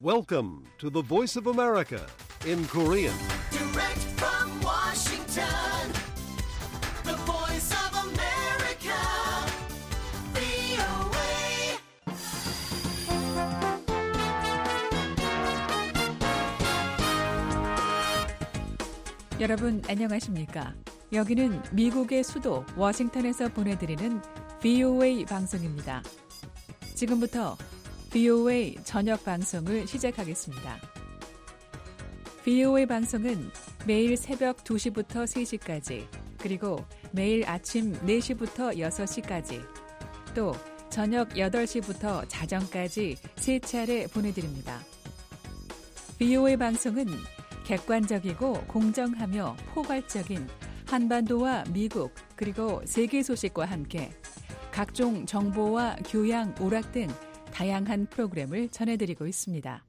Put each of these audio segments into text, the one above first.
Welcome to the Voice of America in Korean. Direct from Washington, the voice of America, VOA. 여러분 안녕하십니까? 여기는 미국의 수도 워싱턴에서 보내드리는 VOA 방송입니다. 지금부터 VOA 저녁 방송을 시작하겠습니다. VOA 방송은 매일 새벽 2시부터 3시까지, 그리고 매일 아침 4시부터 6시까지, 또 저녁 8시부터 자정까지 3차례 보내드립니다. VOA 방송은 객관적이고 공정하며 포괄적인 한반도와 미국 그리고 세계 소식과 함께 각종 정보와 교양, 오락 등 다양한 프로그램을 전해드리고 있습니다.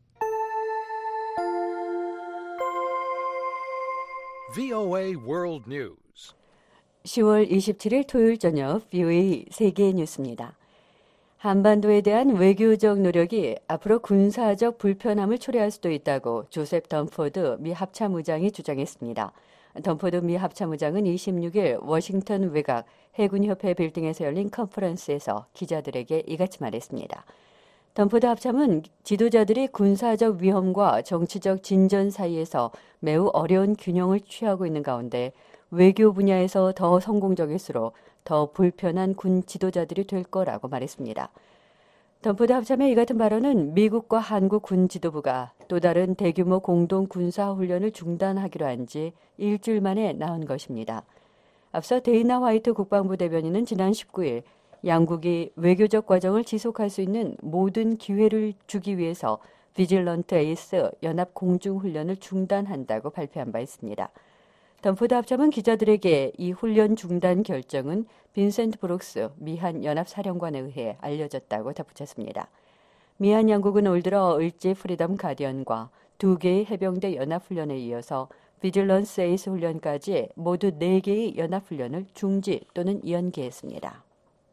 VOA World News. 10월 27일 토요일 저녁 VOA 세계 뉴스입니다. 한반도에 대한 외교적 노력이 앞으로 군사적 불편함을 초래할 수도 있다고 조셉 덤포드 미 합참의장이 주장했습니다. 덤포드 미 합참의장은 26일 워싱턴 외곽 해군협회 빌딩에서 열린 컨퍼런스에서 기자들에게 이같이 말했습니다. 덤포드 합참은 지도자들이 군사적 위험과 정치적 진전 사이에서 매우 어려운 균형을 취하고 있는 가운데 외교 분야에서 더 성공적일수록 더 불편한 군 지도자들이 될 거라고 말했습니다. 덤포드 합참의 이 같은 발언은 미국과 한국 군 지도부가 또 다른 대규모 공동 군사훈련을 중단하기로 한 지 일주일 만에 나온 것입니다. 앞서 데이나 화이트 국방부 대변인은 지난 19일 양국이 외교적 과정을 지속할 수 있는 모든 기회를 주기 위해서 비질런트 에이스 연합 공중훈련을 중단한다고 발표한 바 있습니다. 덤포드 합참은 기자들에게 이 훈련 중단 결정은 빈센트 브룩스 미한 연합사령관에 의해 알려졌다고 덧붙였습니다. 미한 양국은 올 들어 을지 프리덤 가디언과 2개의 해병대 연합훈련에 이어서 비질런스 에이스 훈련까지 모두 4개의 연합훈련을 중지 또는 연기했습니다.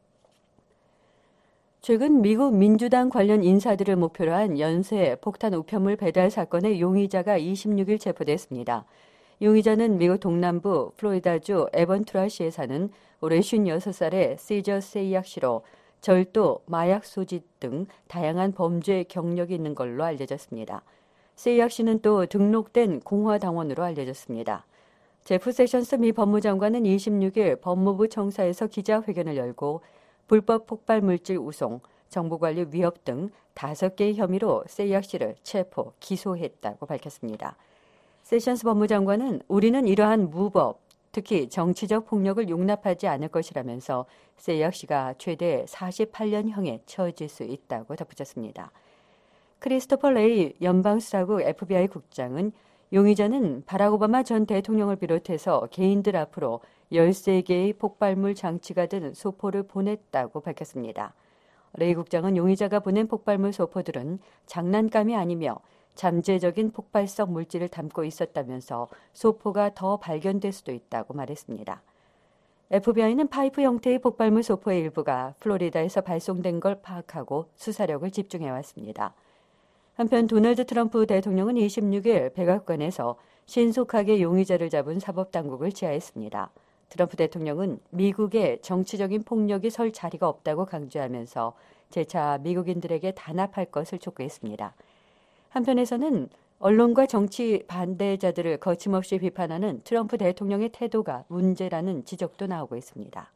최근 미국 민주당 관련 인사들을 목표로 한 연쇄 폭탄 우편물 배달 사건의 용의자가 26일 체포됐습니다. 용의자는 미국 동남부 플로리다주 에번투라시에 사는 올해 56살의 시저 세이약 씨로 절도, 마약 소지 등 다양한 범죄 경력이 있는 걸로 알려졌습니다. 세이약 씨는 또 등록된 공화당원으로 알려졌습니다. 제프 세션스 미 법무장관은 26일 법무부 청사에서 기자회견을 열고 불법 폭발물질 우송, 정보관리 위협 등 5개의 혐의로 세이약 씨를 체포, 기소했다고 밝혔습니다. 세션스 법무장관은 우리는 이러한 무법, 특히 정치적 폭력을 용납하지 않을 것이라면서 세이약 씨가 최대 48년형에 처해질 수 있다고 덧붙였습니다. 크리스토퍼 레이 연방수사국 FBI 국장은 용의자는 바락 오바마 전 대통령을 비롯해서 개인들 앞으로 13개의 폭발물 장치가 든 소포를 보냈다고 밝혔습니다. 레이 국장은 용의자가 보낸 폭발물 소포들은 장난감이 아니며 잠재적인 폭발성 물질을 담고 있었다면서 소포가 더 발견될 수도 있다고 말했습니다. FBI는 파이프 형태의 폭발물 소포의 일부가 플로리다에서 발송된 걸 파악하고 수사력을 집중해왔습니다. 한편 도널드 트럼프 대통령은 26일 백악관에서 신속하게 용의자를 잡은 사법당국을 지하했습니다. 트럼프 대통령은 미국의 정치적인 폭력이 설 자리가 없다고 강조하면서 재차 미국인들에게 단합할 것을 촉구했습니다. 한편에서는 언론과 정치 반대자들을 거침없이 비판하는 트럼프 대통령의 태도가 문제라는 지적도 나오고 있습니다.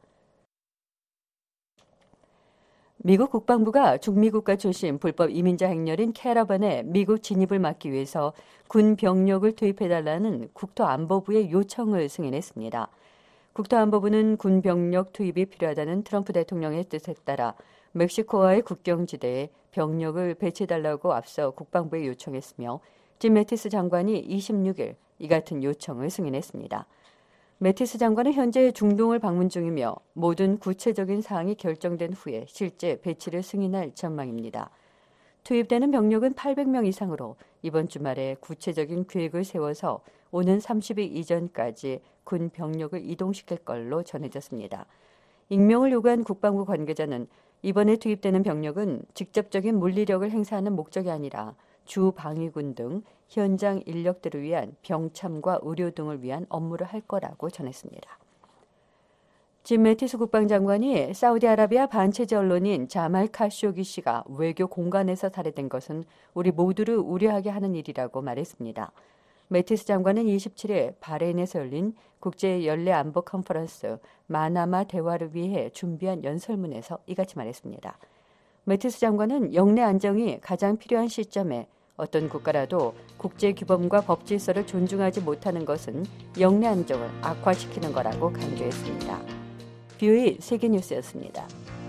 미국 국방부가 중미국가 출신 불법 이민자 행렬인 캐러반의 미국 진입을 막기 위해서 군 병력을 투입해달라는 국토안보부의 요청을 승인했습니다. 국토안보부는 군 병력 투입이 필요하다는 트럼프 대통령의 뜻에 따라 멕시코와의 국경지대에 병력을 배치해달라고 앞서 국방부에 요청했으며 짐 매티스 장관이 26일 이 같은 요청을 승인했습니다. 매티스 장관은 현재 중동을 방문 중이며 모든 구체적인 사항이 결정된 후에 실제 배치를 승인할 전망입니다. 투입되는 병력은 800명 이상으로 이번 주말에 구체적인 계획을 세워서 오는 30일 이전까지 군 병력을 이동시킬 걸로 전해졌습니다. 익명을 요구한 국방부 관계자는 이번에 투입되는 병력은 직접적인 물리력을 행사하는 목적이 아니라 주방위군 등 현장 인력들을 위한 병참과 의료 등을 위한 업무를 할 거라고 전했습니다. 짐 매티스 국방장관이 사우디아라비아 반체제 언론인 자말 카쇼기 씨가 외교 공간에서 살해된 것은 우리 모두를 우려하게 하는 일이라고 말했습니다. 매티스 장관은 27일 바레인에서 열린 국제연례안보 컨퍼런스 마나마 대화를 위해 준비한 연설문에서 이같이 말했습니다. 매티스 장관은 영내 안정이 가장 필요한 시점에 어떤 국가라도 국제규범과 법질서를 존중하지 못하는 것은 영내 안정을 악화시키는 거라고 강조했습니다. VOA 세계뉴스였습니다.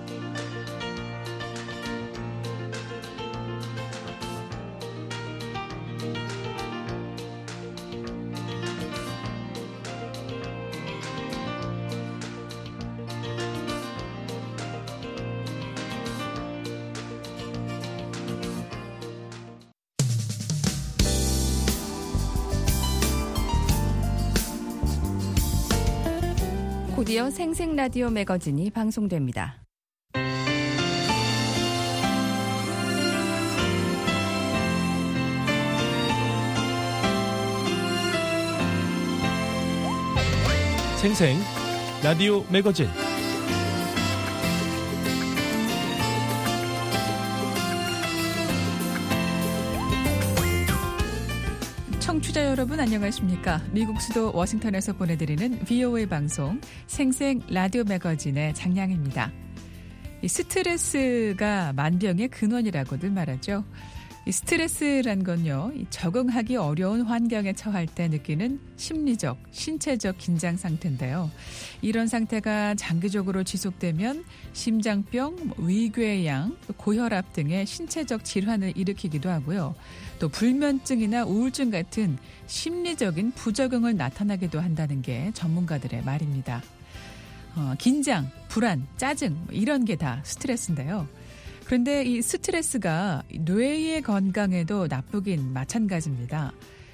곧이어 생생 라디오 매거진이 방송됩니다. 생생 라디오 매거진 청취자 여러분 안녕하십니까? 미국 수도 워싱턴에서 보내드리는 VOA 방송 생생 라디오 매거진의 장량입니다. 이 스트레스가 만병의 근원이라고들 말하죠. 이 스트레스란 건요, 적응하기 어려운 환경에 처할 때 느끼는 심리적, 신체적 긴장 상태인데요. 이런 상태가 장기적으로 지속되면 심장병, 위궤양, 고혈압 등의 신체적 질환을 일으키기도 하고요. 또 불면증이나 우울증 같은 심리적인 부작용을 나타나기도 한다는 게 전문가들의 말입니다. 긴장, 불안, 짜증 이런 게 다 스트레스인데요. 그런데 이 스트레스가 뇌의 건강에도 나쁘긴 마찬가지입니다.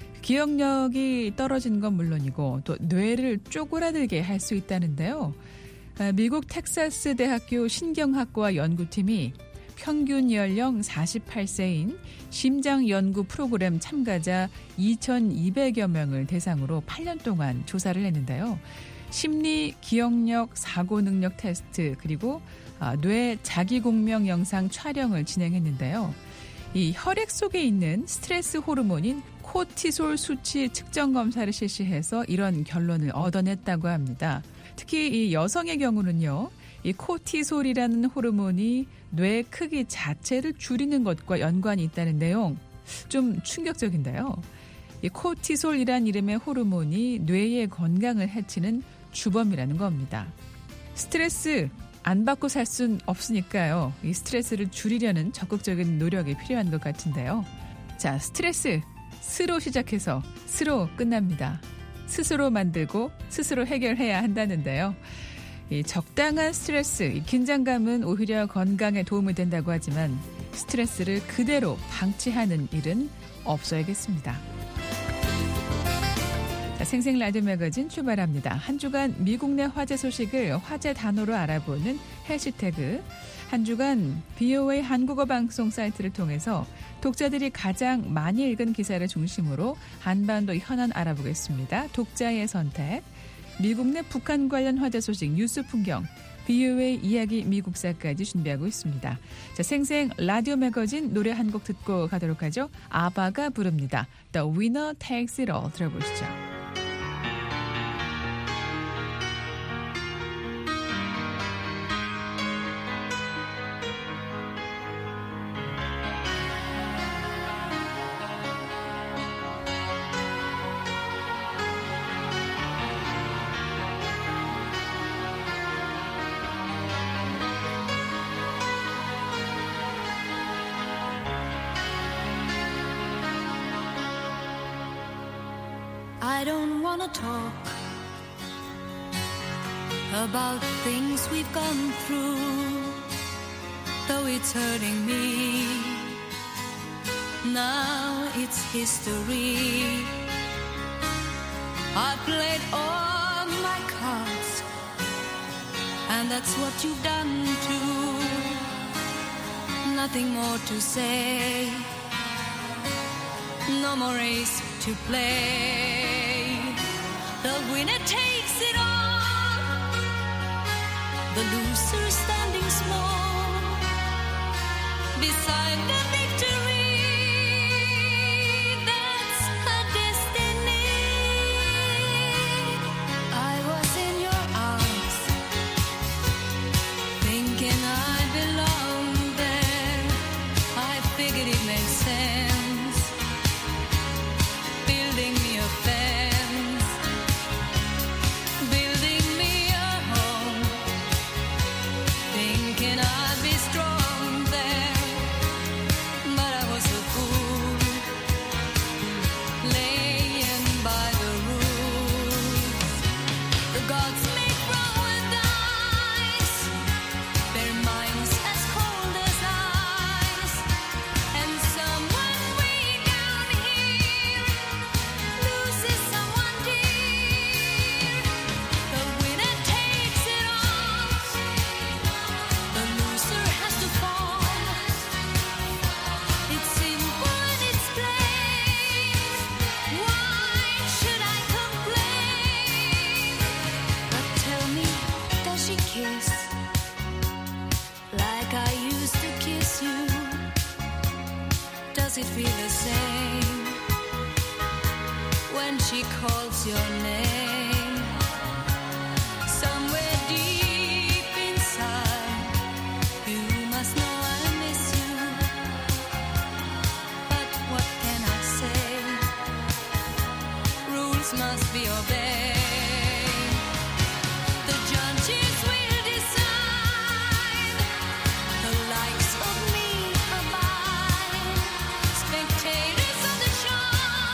기억력이 떨어지는 건 물론이고 또 뇌를 쪼그라들게 할 수 있다는데요. 미국 텍사스 대학교 신경학과 연구팀이 평균 연령 48세인 심장 연구 프로그램 참가자 2,200여 명을 대상으로 8년 동안 조사를 했는데요. 심리, 기억력, 사고 능력 테스트 그리고 뇌 자기공명 영상 촬영을 진행했는데요. 이 혈액 속에 있는 스트레스 호르몬인 코티솔 수치 측정 검사를 실시해서 이런 결론을 얻어냈다고 합니다. 특히 이 여성의 경우는요. 이 코티솔이라는 호르몬이 뇌 크기 자체를 줄이는 것과 연관이 있다는 내용 좀 충격적인데요. 이 코티솔이란 이름의 호르몬이 뇌의 건강을 해치는 주범이라는 겁니다. 스트레스 안 받고 살 순 없으니까요. 이 스트레스를 줄이려는 적극적인 노력이 필요한 것 같은데요. 자, 스트레스 스로 시작해서 스로 끝납니다. 스스로 만들고 스스로 해결해야 한다는데요. 이 적당한 스트레스, 이 긴장감은 오히려 건강에 도움이 된다고 하지만 스트레스를 그대로 방치하는 일은 없어야겠습니다. 자, 생생 라디오 매거진 출발합니다. 한 주간 미국 내 화제 소식을 화제 단어로 알아보는 해시태그, 한 주간 VOA 한국어 방송 사이트를 통해서 독자들이 가장 많이 읽은 기사를 중심으로 한반도 현안 알아보겠습니다. 독자의 선택, 미국 내 북한 관련 화제 소식 뉴스 풍경, VOA 이야기 미국사까지 준비하고 있습니다. 자, 생생 라디오 매거진 노래 한 곡 듣고 가도록 하죠. 아바가 부릅니다. The Winner Takes It All 들어보시죠. I don't wanna talk about things we've gone through, though it's hurting me. Now it's history. I played all my cards, and that's what you've done too. Nothing more to say. No more race to play. The winner takes it all. The loser standing small beside the victory. That's her destiny. I was in your arms, thinking I belonged there. I figured it made sense, building me a fence, building me a home, thinking I'd be strong there. But I was a fool, laying by the rules. The gods make wrong with dice, their minds as cold as ice. And someone way down here loses someone dear. The winner takes it all. The loser has to fall. It's simple and it's plain. Why should I complain? But tell me, does she kiss like I used to kiss you? Does it feel the same when she calls your name? Somewhere deep inside, you must know I miss you. But what can I say? Rules must be obeyed. The judges will decide. The likes of me abide. Spectators of the show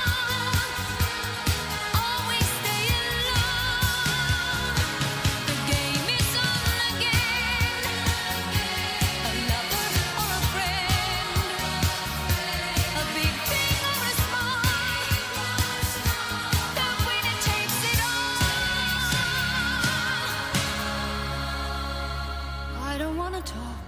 always stay alone. The game is on again. A lover or a friend, a big thing or a small. The winner takes it all. I don't wanna talk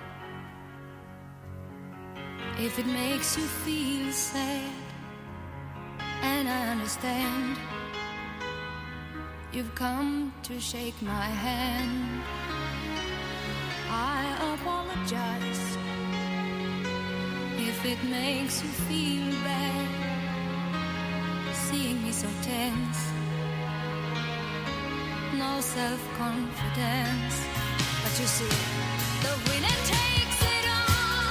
if it makes you feel sad, and I understand. You've come to shake my hand. I apologize if it makes you feel bad, seeing me so tense, no self-confidence. But you see, the winner takes it all.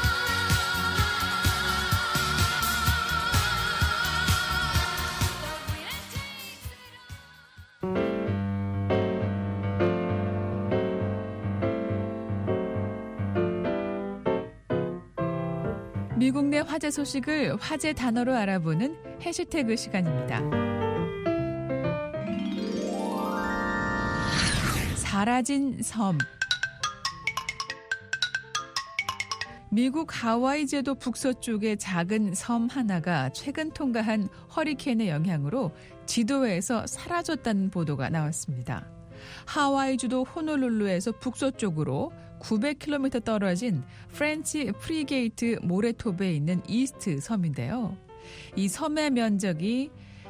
The winner takes it all. 미국 내 화제 소식을 화제 단어로 알아보는 해시태그 시간입니다. 사라진 섬. 미국 하와이 제도 북서쪽의 작은 섬 하나가 최근 통과한 허리케인의 영향으로 지도에서 사라졌다는 보도가 나왔습니다. 하와이 주도 호놀룰루에서 북서쪽으로 900km 떨어진 프렌치 프리게이트 모래톱에 있는 이스트 섬인데요. 이 섬의 면적이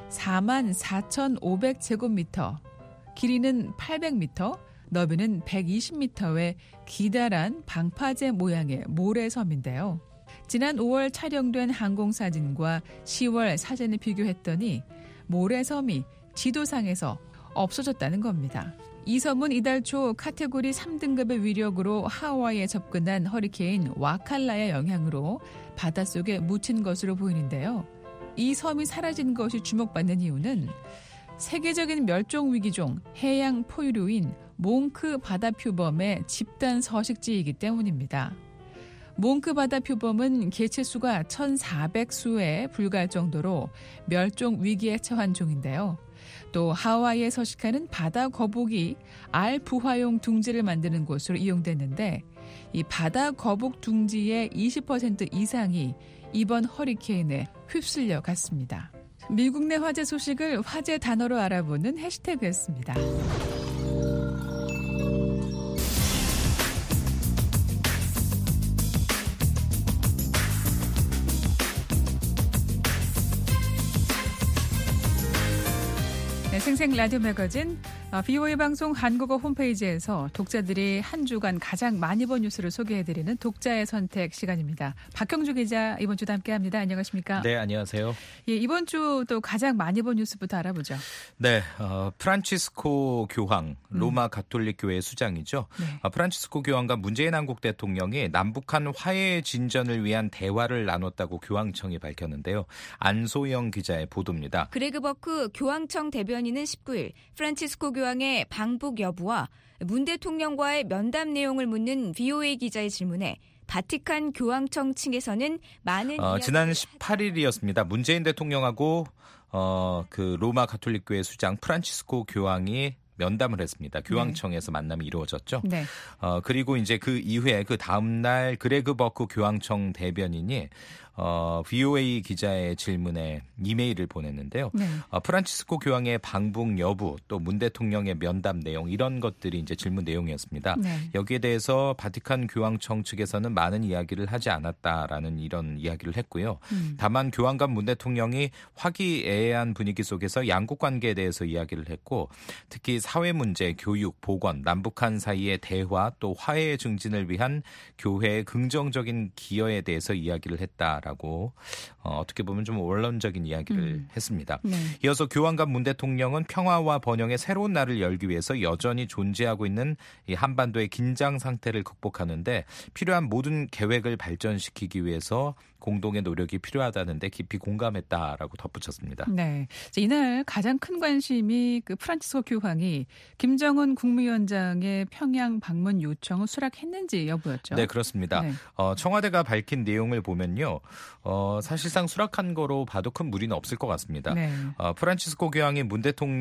44,500제곱미터, 길이는 800m, 너비는 120m의 기다란 방파제 모양의 모래섬인데요. 지난 5월 촬영된 항공사진과 10월 사진을 비교했더니 모래섬이 지도상에서 없어졌다는 겁니다. 이 섬은 이달 초 카테고리 3등급의 위력으로 하와이에 접근한 허리케인 와칼라의 영향으로 바닷속에 묻힌 것으로 보이는데요. 이 섬이 사라진 것이 주목받는 이유는 세계적인 멸종위기종 해양 포유류인 몽크 바다표범의 집단 서식지이기 때문입니다. 몽크 바다표범은 개체수가 1,400수에 불과할 정도로 멸종위기에 처한 종인데요. 또 하와이에 서식하는 바다 거북이 알 부화용 둥지를 만드는 곳으로 이용됐는데 이 바다 거북 둥지의 20% 이상이 이번 허리케인에 휩쓸려 갔습니다. 미국 내 화제 소식을 화제 단어로 알아보는 해시태그였습니다. 네, 생생 라디오 매거진 VOA 방송 한국어 홈페이지에서 독자들이 한 주간 가장 많이 본 뉴스를 소개해드리는 독자의 선택 시간입니다. 박형주 기자 이번 주도 함께합니다. 안녕하십니까? 네, 안녕하세요. 예, 이번 주 또 가장 많이 본 뉴스부터 알아보죠. 네, 프란치스코 교황, 로마 가톨릭 교회 수장이죠. 네. 프란치스코 교황과 문재인 한국 대통령이 남북한 화해 진전을 위한 대화를 나눴다고 교황청이 밝혔는데요. 안소영 기자의 보도입니다. 그레그 버크 교황청 대변인은 19일 프란치스코 교황의 방북 여부와 문 대통령과의 면담 내용을 묻는 VOA 기자의 질문에 바티칸 교황청 측에서는 많은 지난 18일이었습니다. 문재인 대통령하고 그 로마 가톨릭 교회 수장 프란치스코 교황이 면담을 했습니다. 교황청에서 만남이 이루어졌죠. 네. 그리고 이제 그 이후에 그 다음 날 그레그 버크 교황청 대변인이 VOA 기자의 질문에 이메일을 보냈는데요. 네. 프란치스코 교황의 방북 여부, 또 문 대통령의 면담 내용 이런 것들이 이제 질문 내용이었습니다. 네. 여기에 대해서 바티칸 교황청 측에서는 많은 이야기를 하지 않았다라는 이런 이야기를 했고요. 다만 교황과 문 대통령이 화기애애한 분위기 속에서 양국 관계에 대해서 이야기를 했고, 특히 사회 문제, 교육, 보건, 남북한 사이의 대화 또 화해 증진을 위한 교회의 긍정적인 기여에 대해서 이야기를 했다라고 어떻게 보면 좀 원론적인 이야기를 했습니다. 네. 이어서 교황과 문 대통령은 평화와 번영의 새로운 날을 열기 위해서 여전히 존재하고 있는 이 한반도의 긴장 상태를 극복하는데 필요한 모든 계획을 발전시키기 위해서 공동의 노력이 필요하다는데 깊이 공감했다라고 덧붙였습니다. 네, 이날 가장 큰 관심이 그 프란치스코 교황이 김정은 국무위원장의 평양 방문 요청을 수락했는지 여부였죠. 네, 그렇습니다. 네. 청와대가 밝힌 내용을 보면요, 사실상 수락한 거로 봐도 큰 무리는 없을 것 같습니다. 네. 프란치스코 교황이 문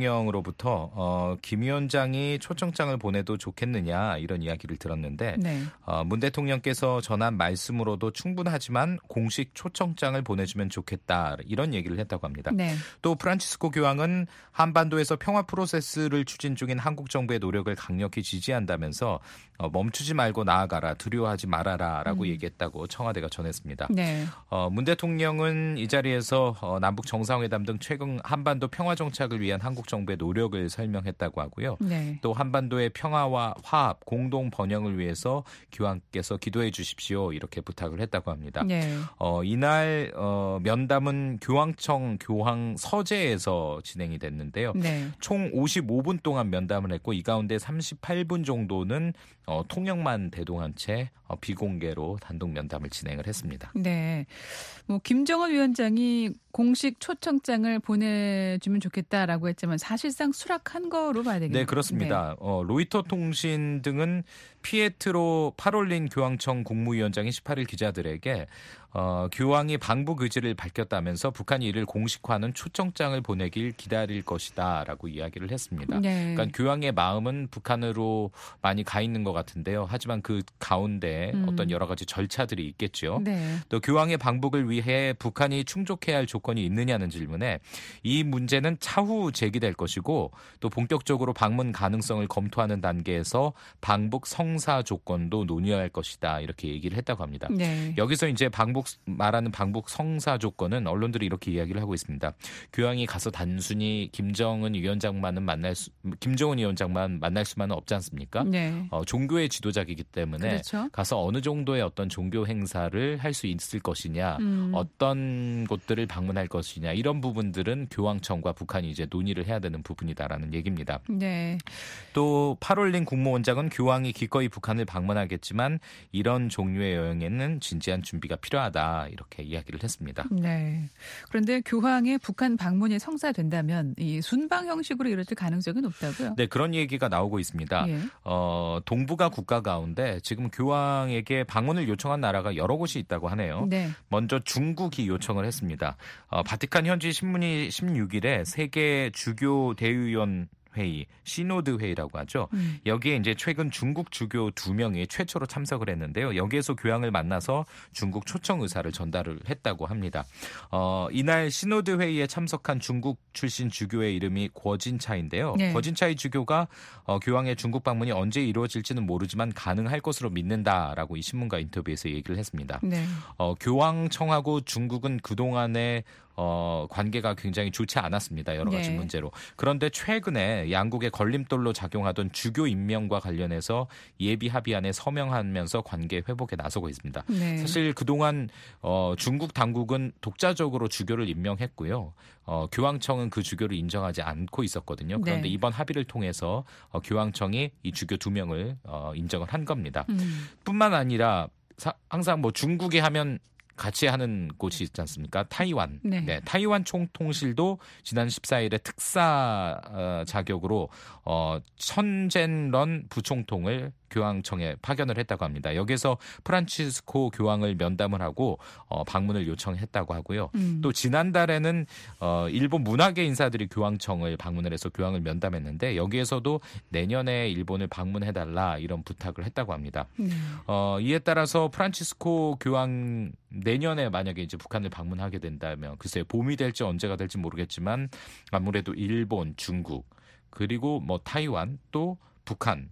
대통령으로부터 김 위원장이 초청장을 보내도 좋겠느냐 이런 이야기를 들었는데 네. 문 대통령께서 전한 말씀으로도 충분하지만 공식 초청장을 보내주면 좋겠다 이런 얘기를 했다고 합니다. 네. 또 프란치스코 교황은 한반도에서 평화 프로세스를 추진 중인 한국 정부의 노력을 강력히 지지한다면서 멈추지 말고 나아가라, 두려워하지 말아라라고 얘기했다고 청와대가 전했습니다. 네. 문 대통령은 이 자리에서 남북 정상회담 등 최근 한반도 평화 정착을 위한 한국 정부의 노력을 설명했다고 하고요. 네. 또 한반도의 평화와 화합, 공동 번영을 위해서 교황께서 기도해 주십시오 이렇게 부탁을 했다고 합니다. 네. 이날 면담은 교황청 교황 서재에서 진행이 됐는데요. 네. 총 55분 동안 면담을 했고 이 가운데 38분 정도는 통역만 대동한 채 비공개로 단독 면담을 진행을 했습니다. 네, 김정은 위원장이 공식 초청장을 보내주면 좋겠다라고 했지만 사실상 수락한 거로 봐야 되겠네요. 네, 그렇습니다. 네. 로이터 통신 등은 피에트로 파롤린 교황청 국무위원장이 18일 기자들에게 교황이 방북 의지를 밝혔다면서 북한이 이를 공식화하는 초청장을 보내길 기다릴 것이다라고 이야기를 했습니다. 네. 그러니까 교황의 마음은 북한으로 많이 가 있는 것 같은데요. 하지만 그 가운데 어떤 여러 가지 절차들이 있겠죠. 네. 또 교황의 방북을 위해 북한이 충족해야 할 조건이 있느냐는 질문에 이 문제는 차후 제기될 것이고 또 본격적으로 방문 가능성을 검토하는 단계에서 방북 성사 조건도 논의할 것이다 이렇게 얘기를 했다고 합니다. 네. 여기서 이제 말하는 방북 성사 조건은 언론들이 이렇게 이야기를 하고 있습니다. 교황이 가서 단순히 김정은 위원장만 만날 수만은 없지 않습니까? 네. 종교의 지도자이기 때문에 그렇죠. 가서 어느 정도의 어떤 종교 행사를 할 수 있을 것이냐, 어떤 곳들을 방문할 것이냐 이런 부분들은 교황청과 북한이 이제 논의를 해야 되는 부분이다라는 얘기입니다. 네. 또 파롤린 국무원장은 교황이 기꺼이 북한을 방문하겠지만 이런 종류의 여행에는 진지한 준비가 필요하다 이렇게 이야기를 했습니다. 네. 그런데 교황의 북한 방문이 성사된다면 이 순방 형식으로 이루어질 가능성이 높다고요? 네, 그런 얘기가 나오고 있습니다. 예. 동북아 국가 가운데 지금 교황에게 방문을 요청한 나라가 여러 곳이 있다고 하네요. 네. 먼저 중국이 요청을 했습니다. 바티칸 현지 신문이 16일에 세계 주교 대의원 회의, 시노드 회의라고 하죠. 여기에 이제 최근 중국 주교 2명이 최초로 참석을 했는데요. 여기에서 교황을 만나서 중국 초청 의사를 전달을 했다고 합니다. 이날 시노드 회의에 참석한 중국 출신 주교의 이름이 궈진차인데요. 네. 궈진차이 주교가 교황의 중국 방문이 언제 이루어질지는 모르지만 가능할 것으로 믿는다라고 이 신문과 인터뷰에서 얘기를 했습니다. 네. 교황청하고 중국은 그동안에 관계가 굉장히 좋지 않았습니다. 여러 가지 네. 문제로. 그런데 최근에 양국의 걸림돌로 작용하던 주교 임명과 관련해서 예비 합의안에 서명하면서 관계 회복에 나서고 있습니다. 네. 사실 그동안 중국 당국은 독자적으로 주교를 임명했고요. 교황청은 그 주교를 인정하지 않고 있었거든요. 그런데 네. 이번 합의를 통해서 교황청이 이 주교 2명을 인정을 한 겁니다. 뿐만 아니라 항상 뭐 중국이 하면 같이 하는 곳이 있지 않습니까? 타이완. 네. 네, 타이완 총통실도 지난 14일에 특사 자격으로 천젠런 부총통을 교황청에 파견을 했다고 합니다. 여기서 프란치스코 교황을 면담을 하고 방문을 요청했다고 하고요. 또 지난달에는 일본 문화계 인사들이 교황청을 방문을 해서 교황을 면담했는데 여기에서도 내년에 일본을 방문해달라 이런 부탁을 했다고 합니다. 이에 따라서 프란치스코 교황 내년에 만약에 이제 북한을 방문하게 된다면 글쎄요, 봄이 될지 언제가 될지 모르겠지만 아무래도 일본, 중국 그리고 뭐 타이완 또 북한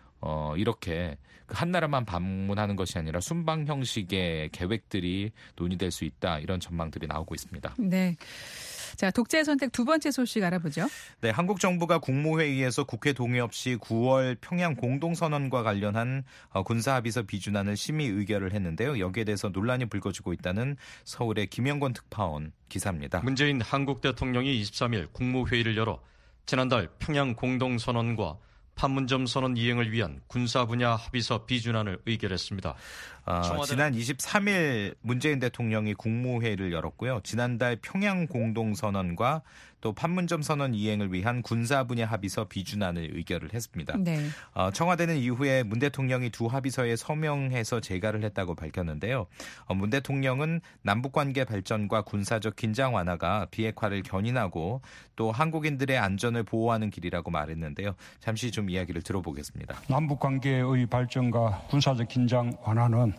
이렇게 한 나라만 방문하는 것이 아니라 순방 형식의 계획들이 논의될 수 있다 이런 전망들이 나오고 있습니다. 네. 자, 독재 선택 두 번째 소식 알아보죠. 네, 한국 정부가 국무회의에서 국회 동의 없이 9월 평양 공동선언과 관련한 군사합의서 비준안을 심의 의결을 했는데요. 여기에 대해서 논란이 불거지고 있다는 서울의 김영권 특파원 기사입니다. 문재인 한국 대통령이 23일 국무회의를 열어 지난달 평양 공동선언과 판문점 선언 이행을 위한 군사 분야 합의서 비준안을 의결했습니다. 지난 23일 문재인 대통령이 국무회의를 열었고요. 지난달 평양 공동선언과 또 판문점 선언 이행을 위한 군사 분야 합의서 비준안을 의결을 했습니다. 네. 청와대는 이후에 문 대통령이 두 합의서에 서명해서 제가를 했다고 밝혔는데요. 문 대통령은 남북관계 발전과 군사적 긴장 완화가 비핵화를 견인하고 또 한국인들의 안전을 보호하는 길이라고 말했는데요. 잠시 좀 이야기를 들어보겠습니다. 남북관계의 발전과 군사적 긴장 완화는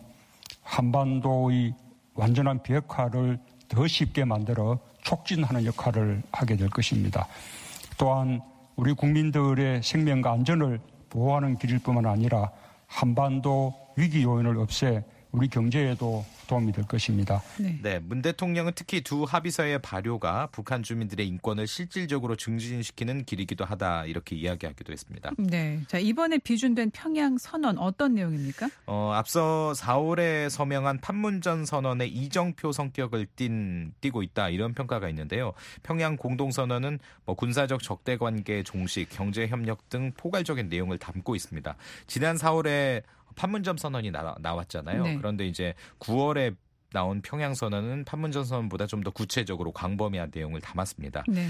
한반도의 완전한 비핵화를 더 쉽게 만들어 촉진하는 역할을 하게 될 것입니다. 또한 우리 국민들의 생명과 안전을 보호하는 길일 뿐만 아니라 한반도 위기 요인을 없애 우리 경제에도 도움이 될 것입니다. 네, 문 대통령은 특히 두 합의서의 발효가 북한 주민들의 인권을 실질적으로 증진시키는 길이기도 하다 이렇게 이야기하기도 했습니다. 네, 자 이번에 비준된 평양 선언 어떤 내용입니까? 앞서 4월에 서명한 판문점 선언의 이정표 성격을 띠고 있다 이런 평가가 있는데요. 평양 공동선언은 군사적 적대 관계 종식, 경제 협력 등 포괄적인 내용을 담고 있습니다. 지난 4월에 판문점 선언이 나왔잖아요. 네. 그런데 이제 9월에 나온 평양 선언은 판문점 선언보다 좀 더 구체적으로 광범위한 내용을 담았습니다. 네.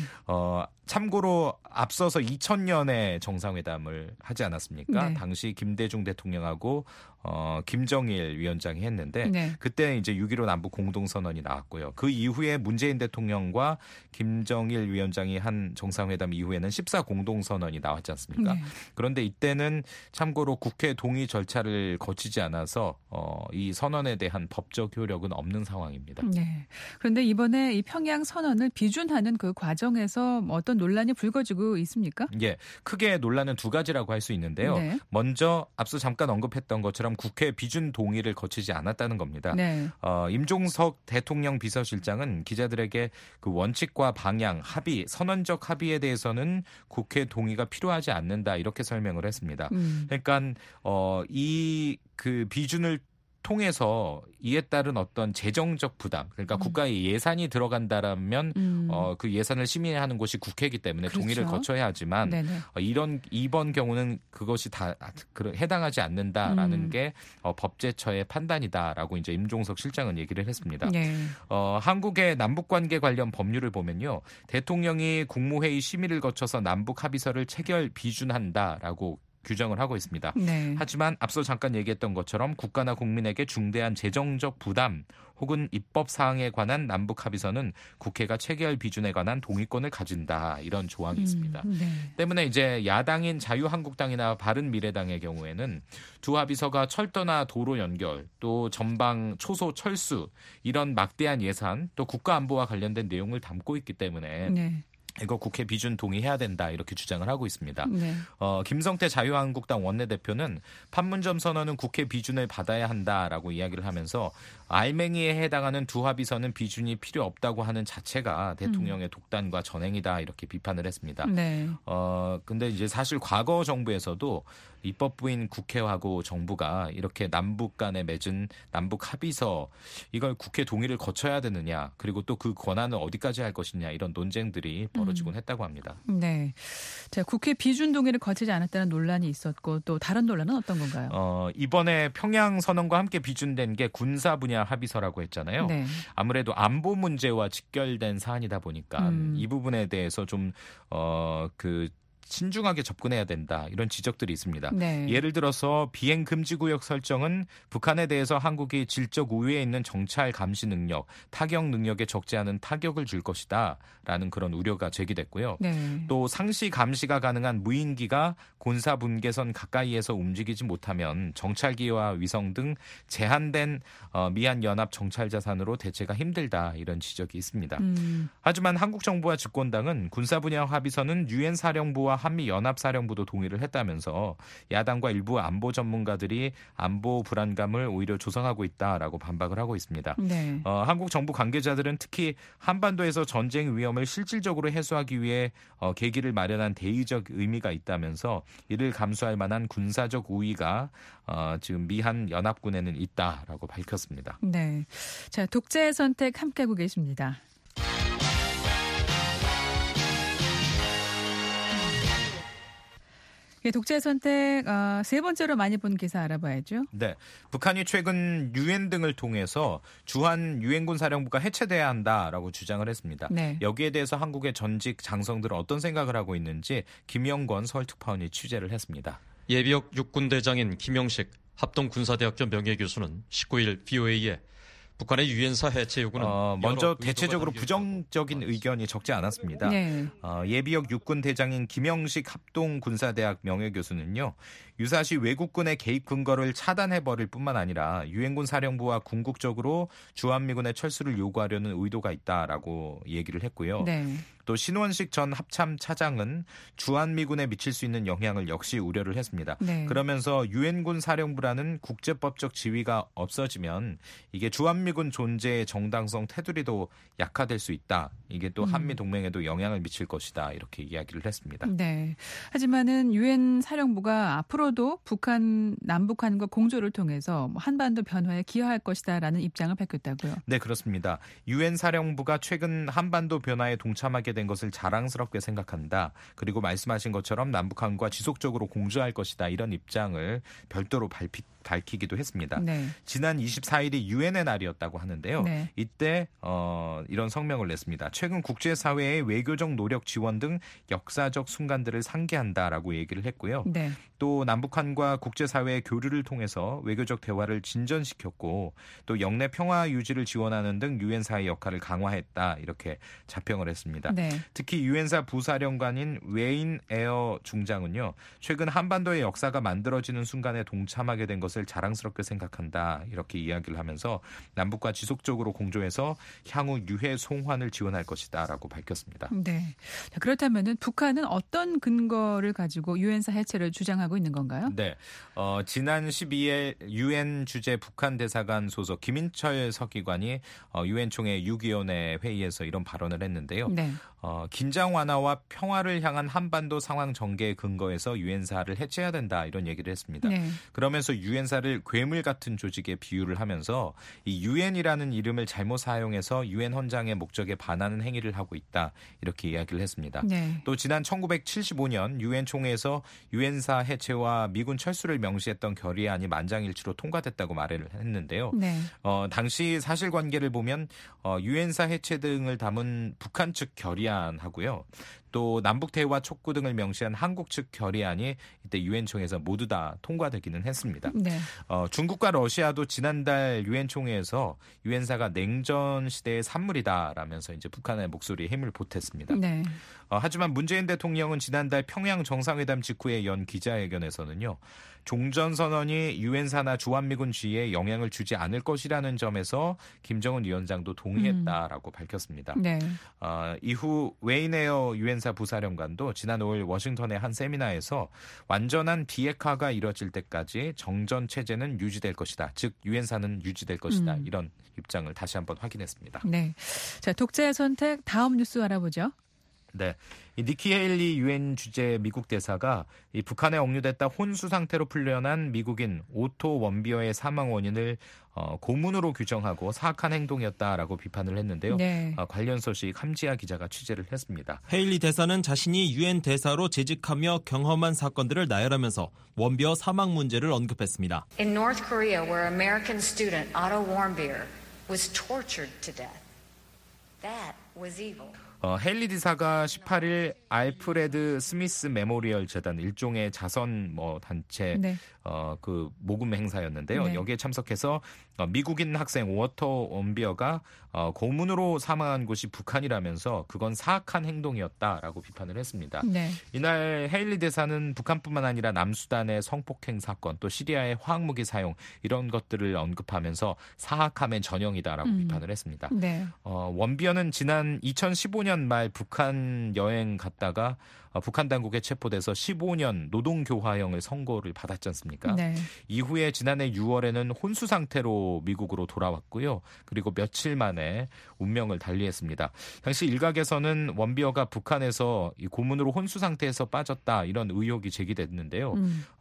참고로 앞서서 2000년에 정상회담을 하지 않았습니까? 네. 당시 김대중 대통령하고 김정일 위원장이 했는데 네. 그때 이제 6.15 남북 공동선언이 나왔고요. 그 이후에 문재인 대통령과 김정일 위원장이 한 정상회담 이후에는 14 공동선언이 나왔지 않습니까? 네. 그런데 이때는 참고로 국회 동의 절차를 거치지 않아서 이 선언에 대한 법적 효력은 없는 상황입니다. 네. 그런데 이번에 이 평양 선언을 비준하는 그 과정에서 어떤 논란이 불거지고 있습니까? 예, 크게 논란은 두 가지라고 할 수 있는데요. 네. 먼저 앞서 잠깐 언급했던 것처럼 국회 비준 동의를 거치지 않았다는 겁니다. 네. 임종석 대통령 비서실장은 기자들에게 그 원칙과 방향, 합의, 선언적 합의에 대해서는 국회 동의가 필요하지 않는다 이렇게 설명을 했습니다. 그러니까 이 그 비준을 통해서 이에 따른 어떤 재정적 부담, 그러니까 국가의 예산이 들어간다라면 그 예산을 심의하는 곳이 국회이기 때문에 그렇죠. 동의를 거쳐야 하지만 이번 경우는 그것이 다 해당하지 않는다라는 게 법제처의 판단이다라고 이제 임종석 실장은 얘기를 했습니다. 네. 한국의 남북관계 관련 법률을 보면요, 대통령이 국무회의 심의를 거쳐서 남북 합의서를 체결 비준한다라고 규정을 하고 있습니다. 네. 하지만 앞서 잠깐 얘기했던 것처럼 국가나 국민에게 중대한 재정적 부담 혹은 입법 사항에 관한 남북 합의서는 국회가 체결 비준에 관한 동의권을 가진다 이런 조항이 있습니다. 네. 때문에 이제 야당인 자유한국당이나 바른미래당의 경우에는 두 합의서가 철도나 도로 연결 또 전방 초소 철수 이런 막대한 예산 또 국가 안보와 관련된 내용을 담고 있기 때문에 네. 이거 국회 비준 동의해야 된다 이렇게 주장을 하고 있습니다. 네. 김성태 자유한국당 원내대표는 판문점 선언은 국회 비준을 받아야 한다라고 이야기를 하면서 알맹이에 해당하는 두 합의서는 비준이 필요 없다고 하는 자체가 대통령의 독단과 전행이다 이렇게 비판을 했습니다. 네. 근데 이제 사실 과거 정부에서도 입법부인 국회하고 정부가 이렇게 남북 간에 맺은 남북 합의서 이걸 국회 동의를 거쳐야 되느냐 그리고 또 그 권한을 어디까지 할 것이냐 이런 논쟁들이 벌어지곤 했다고 합니다. 네. 자, 국회 비준 동의를 거치지 않았다는 논란이 있었고 또 다른 논란은 어떤 건가요? 이번에 평양 선언과 함께 비준된 게 군사 분야 합의서라고 했잖아요. 네. 아무래도 안보 문제와 직결된 사안이다 보니까 이 부분에 대해서 좀 신중하게 접근해야 된다 이런 지적들이 있습니다. 네. 예를 들어서 비행 금지 구역 설정은 북한에 대해서 한국이 질적 우위에 있는 정찰 감시 능력, 타격 능력에 적지 않은 타격을 줄 것이다라는 그런 우려가 제기됐고요. 네. 또 상시 감시가 가능한 무인기가 군사 분계선 가까이에서 움직이지 못하면 정찰기와 위성 등 제한된 미한 연합 정찰 자산으로 대체가 힘들다 이런 지적이 있습니다. 하지만 한국 정부와 집권당은 군사 분야 합의서는 유엔 사령부와 한미연합사령부도 동의를 했다면서 야당과 일부 안보 전문가들이 안보 불안감을 오히려 조성하고 있다라고 반박을 하고 있습니다. 네. 한국 정부 관계자들은 특히 한반도에서 전쟁 위험을 실질적으로 해소하기 위해 계기를 마련한 대의적 의미가 있다면서 이를 감수할 만한 군사적 우위가 지금 미한 연합군에는 있다라고 밝혔습니다. 네. 자, 독재의 선택 함께하고 계십니다. 예, 독재 선택 세 번째로 많이 본 기사 알아봐야죠. 네, 북한이 최근 유엔 등을 통해서 주한 유엔군 사령부가 해체돼야 한다라고 주장을 했습니다. 네. 여기에 대해서 한국의 전직 장성들은 어떤 생각을 하고 있는지 김영권 서울특파원이 취재를 했습니다. 예비역 육군대장인 김영식 합동군사대학교 명예교수는 19일 VOA에 북한의 유엔사 해체 요구는 먼저 대체적으로 부정적인 의견이 적지 않았습니다. 네. 예비역 육군 대장인 김영식 합동군사대학 명예교수는요. 유사시 외국군의 개입 근거를 차단해버릴 뿐만 아니라 유엔군 사령부와 궁극적으로 주한미군의 철수를 요구하려는 의도가 있다라고 얘기를 했고요. 네. 또 신원식 전 합참 차장은 주한미군에 미칠 수 있는 영향을 역시 우려를 했습니다. 네. 그러면서 유엔군 사령부라는 국제법적 지위가 없어지면 이게 주한미군 존재의 정당성 테두리도 약화될 수 있다. 이게 또 한미 동맹에도 영향을 미칠 것이다. 이렇게 이야기를 했습니다. 네. 하지만은 유엔 사령부가 앞으로도 북한 남북한과 공조를 통해서 한반도 변화에 기여할 것이다라는 입장을 밝혔다고요. 네, 그렇습니다. 유엔 사령부가 최근 한반도 변화에 동참하게 된 것을 자랑스럽게 생각한다. 그리고 말씀하신 것처럼 남북한과 지속적으로 공조할 것이다. 이런 입장을 별도로 밝히기도 했습니다. 네. 지난 24일이 유엔의 날이었다고 하는데요. 네. 이때 이런 성명을 냈습니다. 최근 국제사회의 외교적 노력 지원 등 역사적 순간들을 상기한다라고 얘기를 했고요. 네. 또 남북한과 국제사회의 교류를 통해서 외교적 대화를 진전시켰고 또 영내 평화 유지를 지원하는 등 유엔사의 역할을 강화했다. 이렇게 자평을 했습니다. 네. 특히 유엔사 부사령관인 웨인 에어 중장은요. 최근 한반도의 역사가 만들어지는 순간에 동참하게 된 것을 자랑스럽게 생각한다. 이렇게 이야기를 하면서 남북과 지속적으로 공조해서 향후 유해 송환을 지원할 것이다. 라고 밝혔습니다. 네. 자, 그렇다면은 북한은 어떤 근거를 가지고 유엔사 해체를 주장하고 있는 건가요? 네. 지난 12일 유엔 주재 북한 대사관 소속 김인철 서기관이 유엔 총회 6위원회 회의에서 이런 발언을 했는데요. 네. 긴장 완화와 평화를 향한 한반도 상황 전개의 근거에서 유엔사를 해체해야 된다. 이런 얘기를 했습니다. 네. 그러면서 유엔사를 괴물 같은 조직에 비유를 하면서 이 유엔이라는 이름을 잘못 사용해서 유엔 헌장의 목적에 반하는 행위를 하고 있다. 이렇게 이야기를 했습니다. 네. 또 지난 1975년 유엔 총회에서 유엔사 해체와 미군 철수를 명시했던 결의안이 만장일치로 통과됐다고 말을 했는데요. 네. 당시 사실관계를 보면 유엔사 해체 등을 담은 북한 측 결의안하고요. 또 남북 대화 촉구 등을 명시한 한국 측 결의안이 이때 유엔 총회에서 모두 다 통과되기는 했습니다. 네. 중국과 러시아도 지난달 유엔 총회에서 유엔사가 냉전 시대의 산물이다라면서 이제 북한의 목소리에 힘을 보탰습니다. 네. 하지만 문재인 대통령은 지난달 평양 정상회담 직후에 연 기자회견에서는요. 종전선언이 유엔사나 주한미군 지휘에 영향을 주지 않을 것이라는 점에서 김정은 위원장도 동의했다라고 밝혔습니다. 네. 이후 웨이네어 유엔사 부사령관도 지난 5일 워싱턴의 한 세미나에서 완전한 비핵화가 이뤄질 때까지 정전 체제는 유지될 것이다. 즉 유엔사는 유지될 것이다. 이런 입장을 다시 한번 확인했습니다. 네. 자, 독자의 선택 다음 뉴스 알아보죠. 네, 이 니키 헤일리 유엔 주재 미국 대사가 이 북한에 억류됐다 혼수 상태로 풀려난 미국인 오토 원비어의 사망 원인을 고문으로 규정하고 사악한 행동이었다라고 비판을 했는데요. 네. 관련 소식 함지아 기자가 취재를 했습니다. 헤일리 대사는 자신이 유엔 대사로 재직하며 경험한 사건들을 나열하면서 원비어 사망 문제를 언급했습니다. In North Korea, where American student Otto Warmbier was tortured to death, that was evil. 헤일리 대사가 18일 알프레드 스미스 메모리얼 재단 일종의 자선 단체 네. 그 모금 행사였는데요. 네. 여기에 참석해서 미국인 학생 워터 원비어가 고문으로 사망한 곳이 북한이라면서 그건 사악한 행동이었다라고 비판을 했습니다. 네. 이날 헤일리 대사는 북한뿐만 아니라 남수단의 성폭행 사건 또 시리아의 화학무기 사용 이런 것들을 언급하면서 사악함의 전형이다라고 비판을 했습니다. 네. 원비어는 지난 2015년 말 북한 여행 갔다가 북한 당국에 체포돼서 15년 노동교화형을 선고를 받았지 않습니까? 네. 이후에 지난해 6월에는 혼수 상태로 미국으로 돌아왔고요. 그리고 며칠 만에 운명을 달리했습니다. 당시 일각에서는 원비어가 북한에서 이 고문으로 혼수 상태에서 빠졌다 이런 의혹이 제기됐는데요.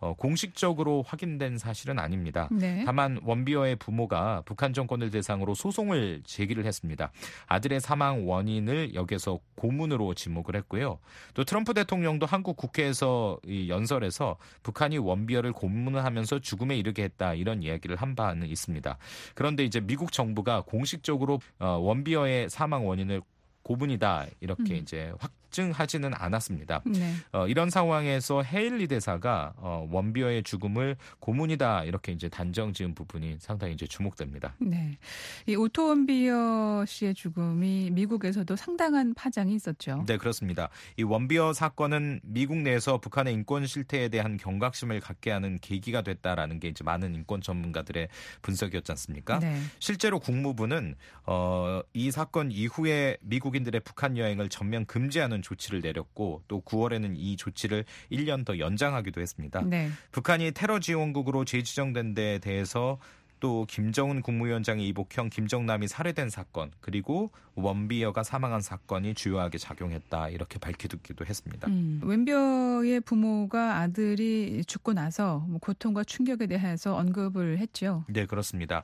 공식적으로 확인된 사실은 아닙니다. 네. 다만 원비어의 부모가 북한 정권을 대상으로 소송을 제기를 했습니다. 아들의 사망 원인을 여기서 고문으로 지목을 했고요. 또 트럼프 대통령도 한국 국회에서 이 연설에서 북한이 원비어를 고문하면서 죽음에 이르게 했다 이런 이야기를 한 바는 있습니다. 그런데 이제 미국 정부가 공식적으로 원비어의 사망 원인을 고문이다 이렇게 이제 확증하지는 않았습니다. 네. 이런 상황에서 헤일리 대사가 원비어의 죽음을 고문이다 이렇게 이제 단정 지은 부분이 상당히 이제 주목됩니다. 네, 이 오토 원비어 씨의 죽음이 미국에서도 상당한 파장이 있었죠. 네, 그렇습니다. 이 원비어 사건은 미국 내에서 북한의 인권 실태에 대한 경각심을 갖게 하는 계기가 됐다라는 게 이제 많은 인권 전문가들의 분석이었지 않습니까? 네. 실제로 국무부는 이 사건 이후에 미국인들의 북한 여행을 전면 금지하는 조치를 내렸고 또 9월에는 이 조치를 1년 더 연장하기도 했습니다. 네. 북한이 테러 지원국으로 재지정된 데에 대해서 또 김정은 국무위원장의 이복형 김정남이 살해된 사건 그리고 원비어가 사망한 사건이 주요하게 작용했다 이렇게 밝히기도 했습니다. 원비어의 부모가 아들이 죽고 나서 고통과 충격에 대해서 언급을 했죠. 네, 그렇습니다.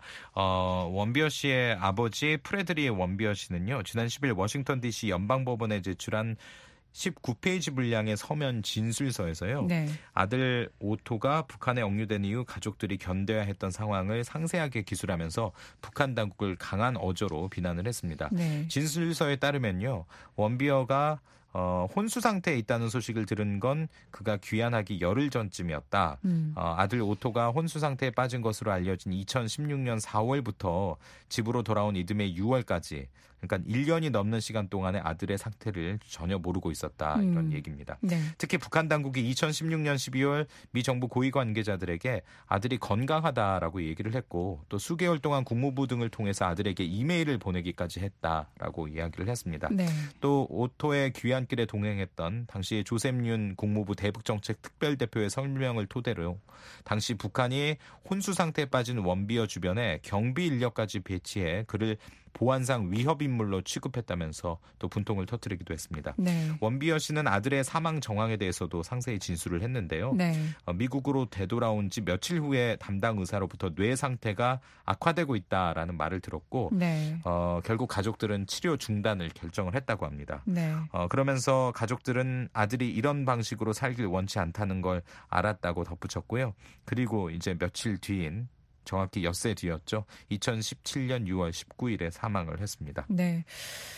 원비어 씨의 아버지 프레드리 원비어 씨는요. 지난 10일 워싱턴 DC 연방법원에 제출한 19페이지 분량의 서면 진술서에서요. 네. 아들 오토가 북한에 억류된 이후 가족들이 견뎌야 했던 상황을 상세하게 기술하면서 북한 당국을 강한 어조로 비난을 했습니다. 네. 진술서에 따르면요. 원비어가 혼수 상태에 있다는 소식을 들은 건 그가 귀환하기 열흘 전쯤이었다. 아들 오토가 혼수 상태에 빠진 것으로 알려진 2016년 4월부터 집으로 돌아온 이듬해 6월까지 그러니까 1년이 넘는 시간 동안에 아들의 상태를 전혀 모르고 있었다. 이런 얘기입니다. 네. 특히 북한 당국이 2016년 12월 미 정부 고위 관계자들에게 아들이 건강하다라고 얘기를 했고 또 수개월 동안 국무부 등을 통해서 아들에게 이메일을 보내기까지 했다라고 이야기를 했습니다. 네. 또 오토의 귀환길에 동행했던 당시 조셉윤 국무부 대북정책 특별대표의 설명을 토대로 당시 북한이 혼수 상태에 빠진 원비어 주변에 경비 인력까지 배치해 그를 보안상 위협 인물로 취급했다면서 또 분통을 터뜨리기도 했습니다. 네. 원비어 씨는 아들의 사망 정황에 대해서도 상세히 진술을 했는데요. 네. 미국으로 되돌아온 지 며칠 후에 담당 의사로부터 뇌 상태가 악화되고 있다라는 말을 들었고 네. 결국 가족들은 치료 중단을 결정을 했다고 합니다. 네. 그러면서 가족들은 아들이 이런 방식으로 살길 원치 않다는 걸 알았다고 덧붙였고요. 그리고 이제 며칠 뒤인 정확히 엿새 뒤였죠. 2017년 6월 19일에 사망을 했습니다. 네.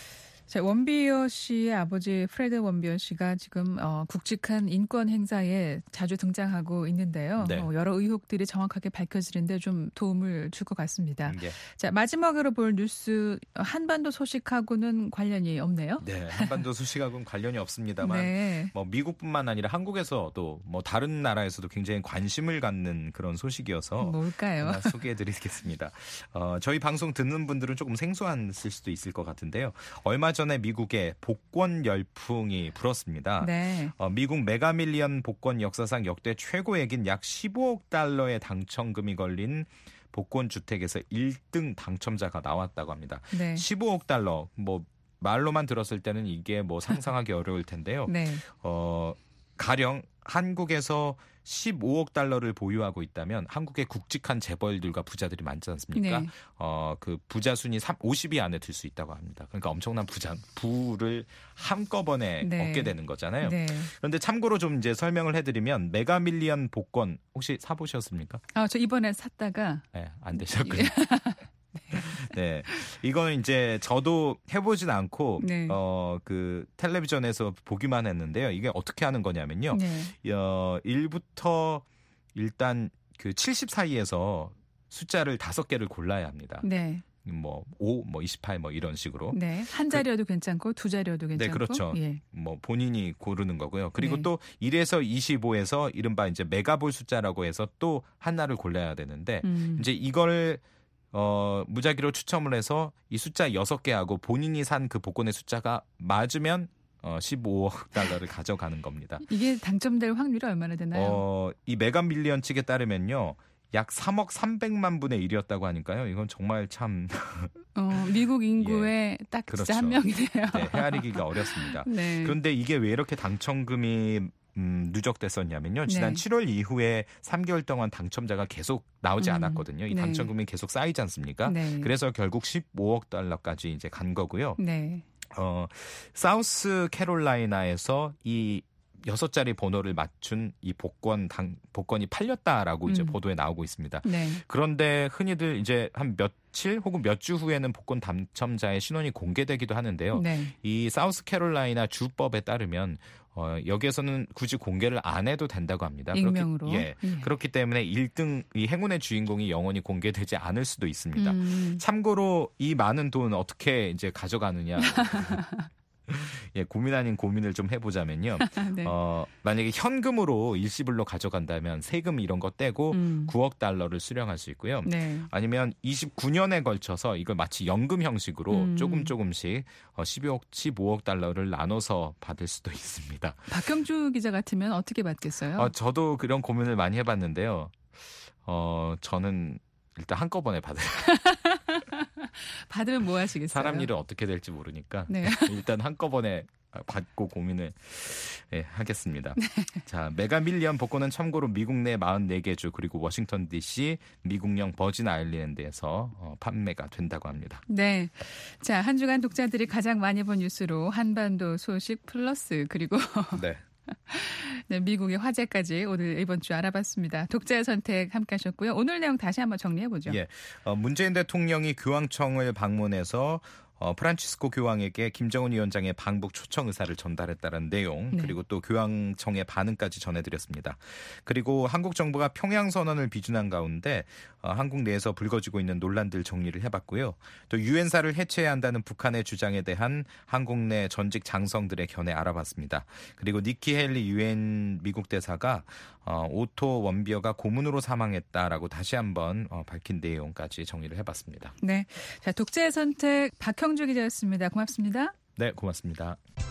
자, 원비어 씨의 아버지 프레드 원비어 씨가 지금 굵직한 인권 행사에 자주 등장하고 있는데요. 네. 여러 의혹들이 정확하게 밝혀지는데 좀 도움을 줄 것 같습니다. 예. 자, 마지막으로 볼 뉴스 한반도 소식하고는 관련이 없네요. 네, 한반도 소식하고는 관련이 없습니다만 네. 뭐 미국뿐만 아니라 한국에서도 뭐 다른 나라에서도 굉장히 관심을 갖는 그런 소식이어서 뭘까요? 하나 소개해드리겠습니다. 저희 방송 듣는 분들은 조금 생소하실 수도 있을 것 같은데요. 얼마 전에 미국에 복권 열풍이 불었습니다. 네. 미국 메가밀리언 복권 역사상 역대 최고액인 약 15억 달러의 당첨금이 걸린 복권 주택에서 1등 당첨자가 나왔다고 합니다. 네. 15억 달러, 뭐 말로만 들었을 때는 이게 뭐 상상하기 어려울 텐데요. 네. 가령 한국에서 15억 달러를 보유하고 있다면 한국의 굵직한 재벌들과 부자들이 많지 않습니까? 네. 그 부자 순위 50위 안에 들 수 있다고 합니다. 그러니까 엄청난 부를 한꺼번에 네. 얻게 되는 거잖아요. 네. 그런데 참고로 좀 이제 설명을 해드리면 메가밀리언 복권 혹시 사보셨습니까? 저 이번에 샀다가 네, 안 되셨군요. 네, 이거는 이제 저도 해보진 않고 네. 그 텔레비전에서 보기만 했는데요. 이게 어떻게 하는 거냐면요. 네. 1부터 일단 그 70 사이에서 숫자를 5개를 골라야 합니다. 네. 뭐 5, 뭐 28, 뭐 이런 식으로. 네, 한 자리여도 괜찮고 두 자리여도 괜찮고. 네, 그렇죠. 예. 뭐 본인이 고르는 거고요. 그리고 네. 또 1에서 25에서 이른바 이제 메가볼 숫자라고 해서 또 하나를 골라야 되는데 이제 이걸 무작위로 추첨을 해서 이 숫자 6개하고 본인이 산 그 복권의 숫자가 맞으면 15억 달러를 가져가는 겁니다. 이게 당첨될 확률이 얼마나 되나요? 이 메가밀리언 측에 따르면요. 약 3억 300만 분의 1이었다고 하니까요. 이건 정말 참 미국 인구의 딱 그렇죠. 진짜 한 명이네요. 네, 헤아리기가 어렵습니다. 네. 그런데 이게 왜 이렇게 당첨금이 누적됐었냐면요. 지난 네. 7월 이후에 3개월 동안 당첨자가 계속 나오지 않았거든요. 이 네. 당첨금이 계속 쌓이지 않습니까? 네. 그래서 결국 15억 달러까지 이제 간 거고요. 네. 사우스 캐롤라이나에서 이 6자리 번호를 맞춘 이 복권이 팔렸다라고 이제 보도에 나오고 있습니다. 네. 그런데 흔히들 이제 한 며칠 혹은 몇 주 후에는 복권 당첨자의 신원이 공개되기도 하는데요. 네. 이 사우스 캐롤라이나 주법에 따르면 여기에서는 굳이 공개를 안 해도 된다고 합니다. 익명으로. 그렇기 때문에 1등 이 행운의 주인공이 영원히 공개되지 않을 수도 있습니다. 참고로 이 많은 돈 어떻게 이제 가져가느냐. 예, 고민 아닌 고민을 좀 해보자면요. 네. 만약에 현금으로 일시불로 가져간다면 세금 이런 거 떼고 9억 달러를 수령할 수 있고요. 네. 아니면 29년에 걸쳐서 이걸 마치 연금 형식으로 조금씩 15억 달러를 나눠서 받을 수도 있습니다. 박형주 기자 같으면 어떻게 받겠어요? 저도 그런 고민을 많이 해봤는데요. 저는 일단 한꺼번에 받아요. 받으면 뭐 하시겠어요? 사람 일은 어떻게 될지 모르니까 네. 일단 한꺼번에 받고 고민을 하겠습니다. 네. 자, 메가밀리언 복권은 참고로 미국 내 44개 주 그리고 워싱턴 DC, 미국령 버진 아일랜드에서 판매가 된다고 합니다. 네. 자, 한 주간 독자들이 가장 많이 본 뉴스로 한반도 소식 플러스 그리고 네. 네, 미국의 화제까지 오늘 이번 주 알아봤습니다. 독자의 선택 함께 하셨고요. 오늘 내용 다시 한번 정리해보죠. 예, 문재인 대통령이 교황청을 방문해서 프란치스코 교황에게 김정은 위원장의 방북 초청 의사를 전달했다는 내용 네. 그리고 또 교황청의 반응까지 전해드렸습니다. 그리고 한국 정부가 평양 선언을 비준한 가운데 한국 내에서 불거지고 있는 논란들 정리를 해봤고요. 또 유엔사를 해체해야 한다는 북한의 주장에 대한 한국 내 전직 장성들의 견해 알아봤습니다. 그리고 니키 헤일리 유엔 미국 대사가 오토 원비어가 고문으로 사망했다라고 다시 한번 밝힌 내용까지 정리를 해봤습니다. 네, 자 독자의 선택 박형주 기자였습니다. 고맙습니다. 네, 고맙습니다.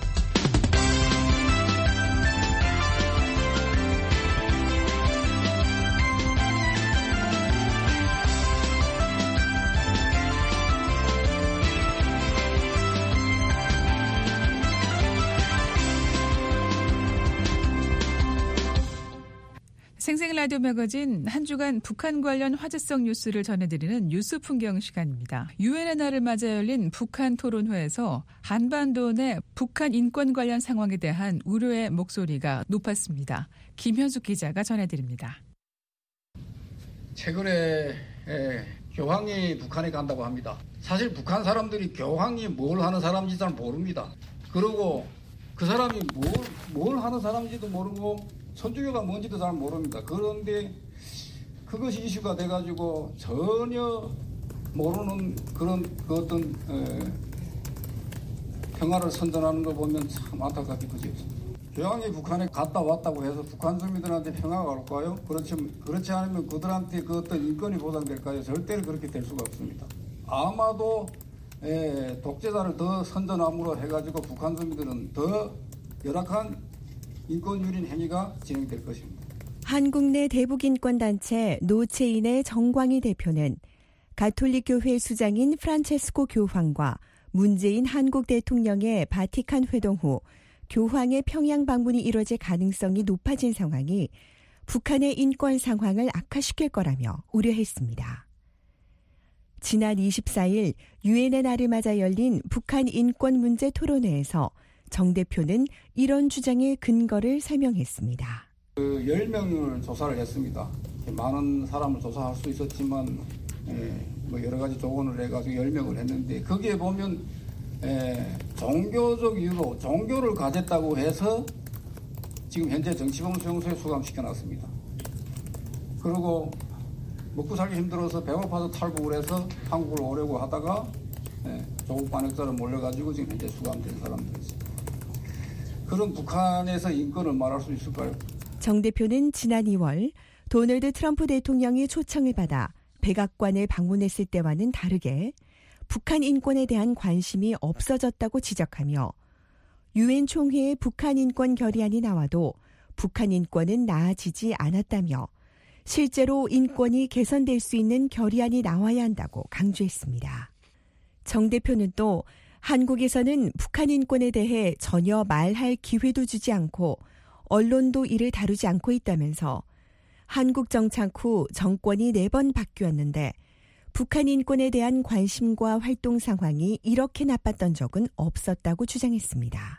생생 라디오 매거진 한 주간 북한 관련 화제성 뉴스를 전해드리는 뉴스 풍경 시간입니다. 유엔의 날을 맞아 열린 북한 토론회에서 한반도 내 북한 인권 관련 상황에 대한 우려의 목소리가 높았습니다. 김현숙 기자가 전해드립니다. 최근에 교황이 북한에 간다고 합니다. 사실 북한 사람들이 교황이 뭘 하는 사람인지 잘 모릅니다. 그리고 그 사람이 뭘 하는 사람인지도 모르고 선주교가 뭔지도 잘 모릅니다. 그런데 그것이 이슈가 돼가지고 전혀 모르는 그런 어떤 평화를 선전하는 걸 보면 참 안타깝게 그지없습니다. 교황이 북한에 갔다 왔다고 해서 북한 주민들한테 평화가 올까요? 그렇지 않으면 그들한테 그 어떤 인권이 보장될까요? 절대로 그렇게 될 수가 없습니다. 아마도 독재자를 더 선전함으로 해가지고 북한 주민들은 더 열악한 인권 유린 행위가 진행될 것입니다. 한국 내 대북인권단체 노체인의 정광희 대표는 가톨릭교회 수장인 프란체스코 교황과 문재인 한국 대통령의 바티칸 회동 후 교황의 평양 방문이 이뤄질 가능성이 높아진 상황이 북한의 인권 상황을 악화시킬 거라며 우려했습니다. 지난 24일 유엔의 날을 맞아 열린 북한 인권 문제 토론회에서 정 대표는 이런 주장의 근거를 설명했습니다. 10명을 조사를 했습니다. 많은 사람을 조사할 수 있었지만 여러 가지 조건을 해가지고 10명을 했는데 거기에 보면 종교적 이유로 종교를 가졌다고 해서 지금 현재 정치범 수용소에 수감시켜놨습니다. 그리고 먹고 살기 힘들어서 배고파서 탈북을 해서 한국을 오려고 하다가 조국 반역자로 몰려가지고 지금 현재 수감된 사람들이 있습니다. 그런 북한에서 인권을 말할 수 있을까요? 정 대표는 지난 2월 도널드 트럼프 대통령이 초청을 받아 백악관을 방문했을 때와는 다르게 북한 인권에 대한 관심이 없어졌다고 지적하며 유엔 총회에 북한 인권 결의안이 나와도 북한 인권은 나아지지 않았다며 실제로 인권이 개선될 수 있는 결의안이 나와야 한다고 강조했습니다. 정 대표는 또 한국에서는 북한 인권에 대해 전혀 말할 기회도 주지 않고 언론도 이를 다루지 않고 있다면서 한국 정착 후 정권이 4번 바뀌었는데 북한 인권에 대한 관심과 활동 상황이 이렇게 나빴던 적은 없었다고 주장했습니다.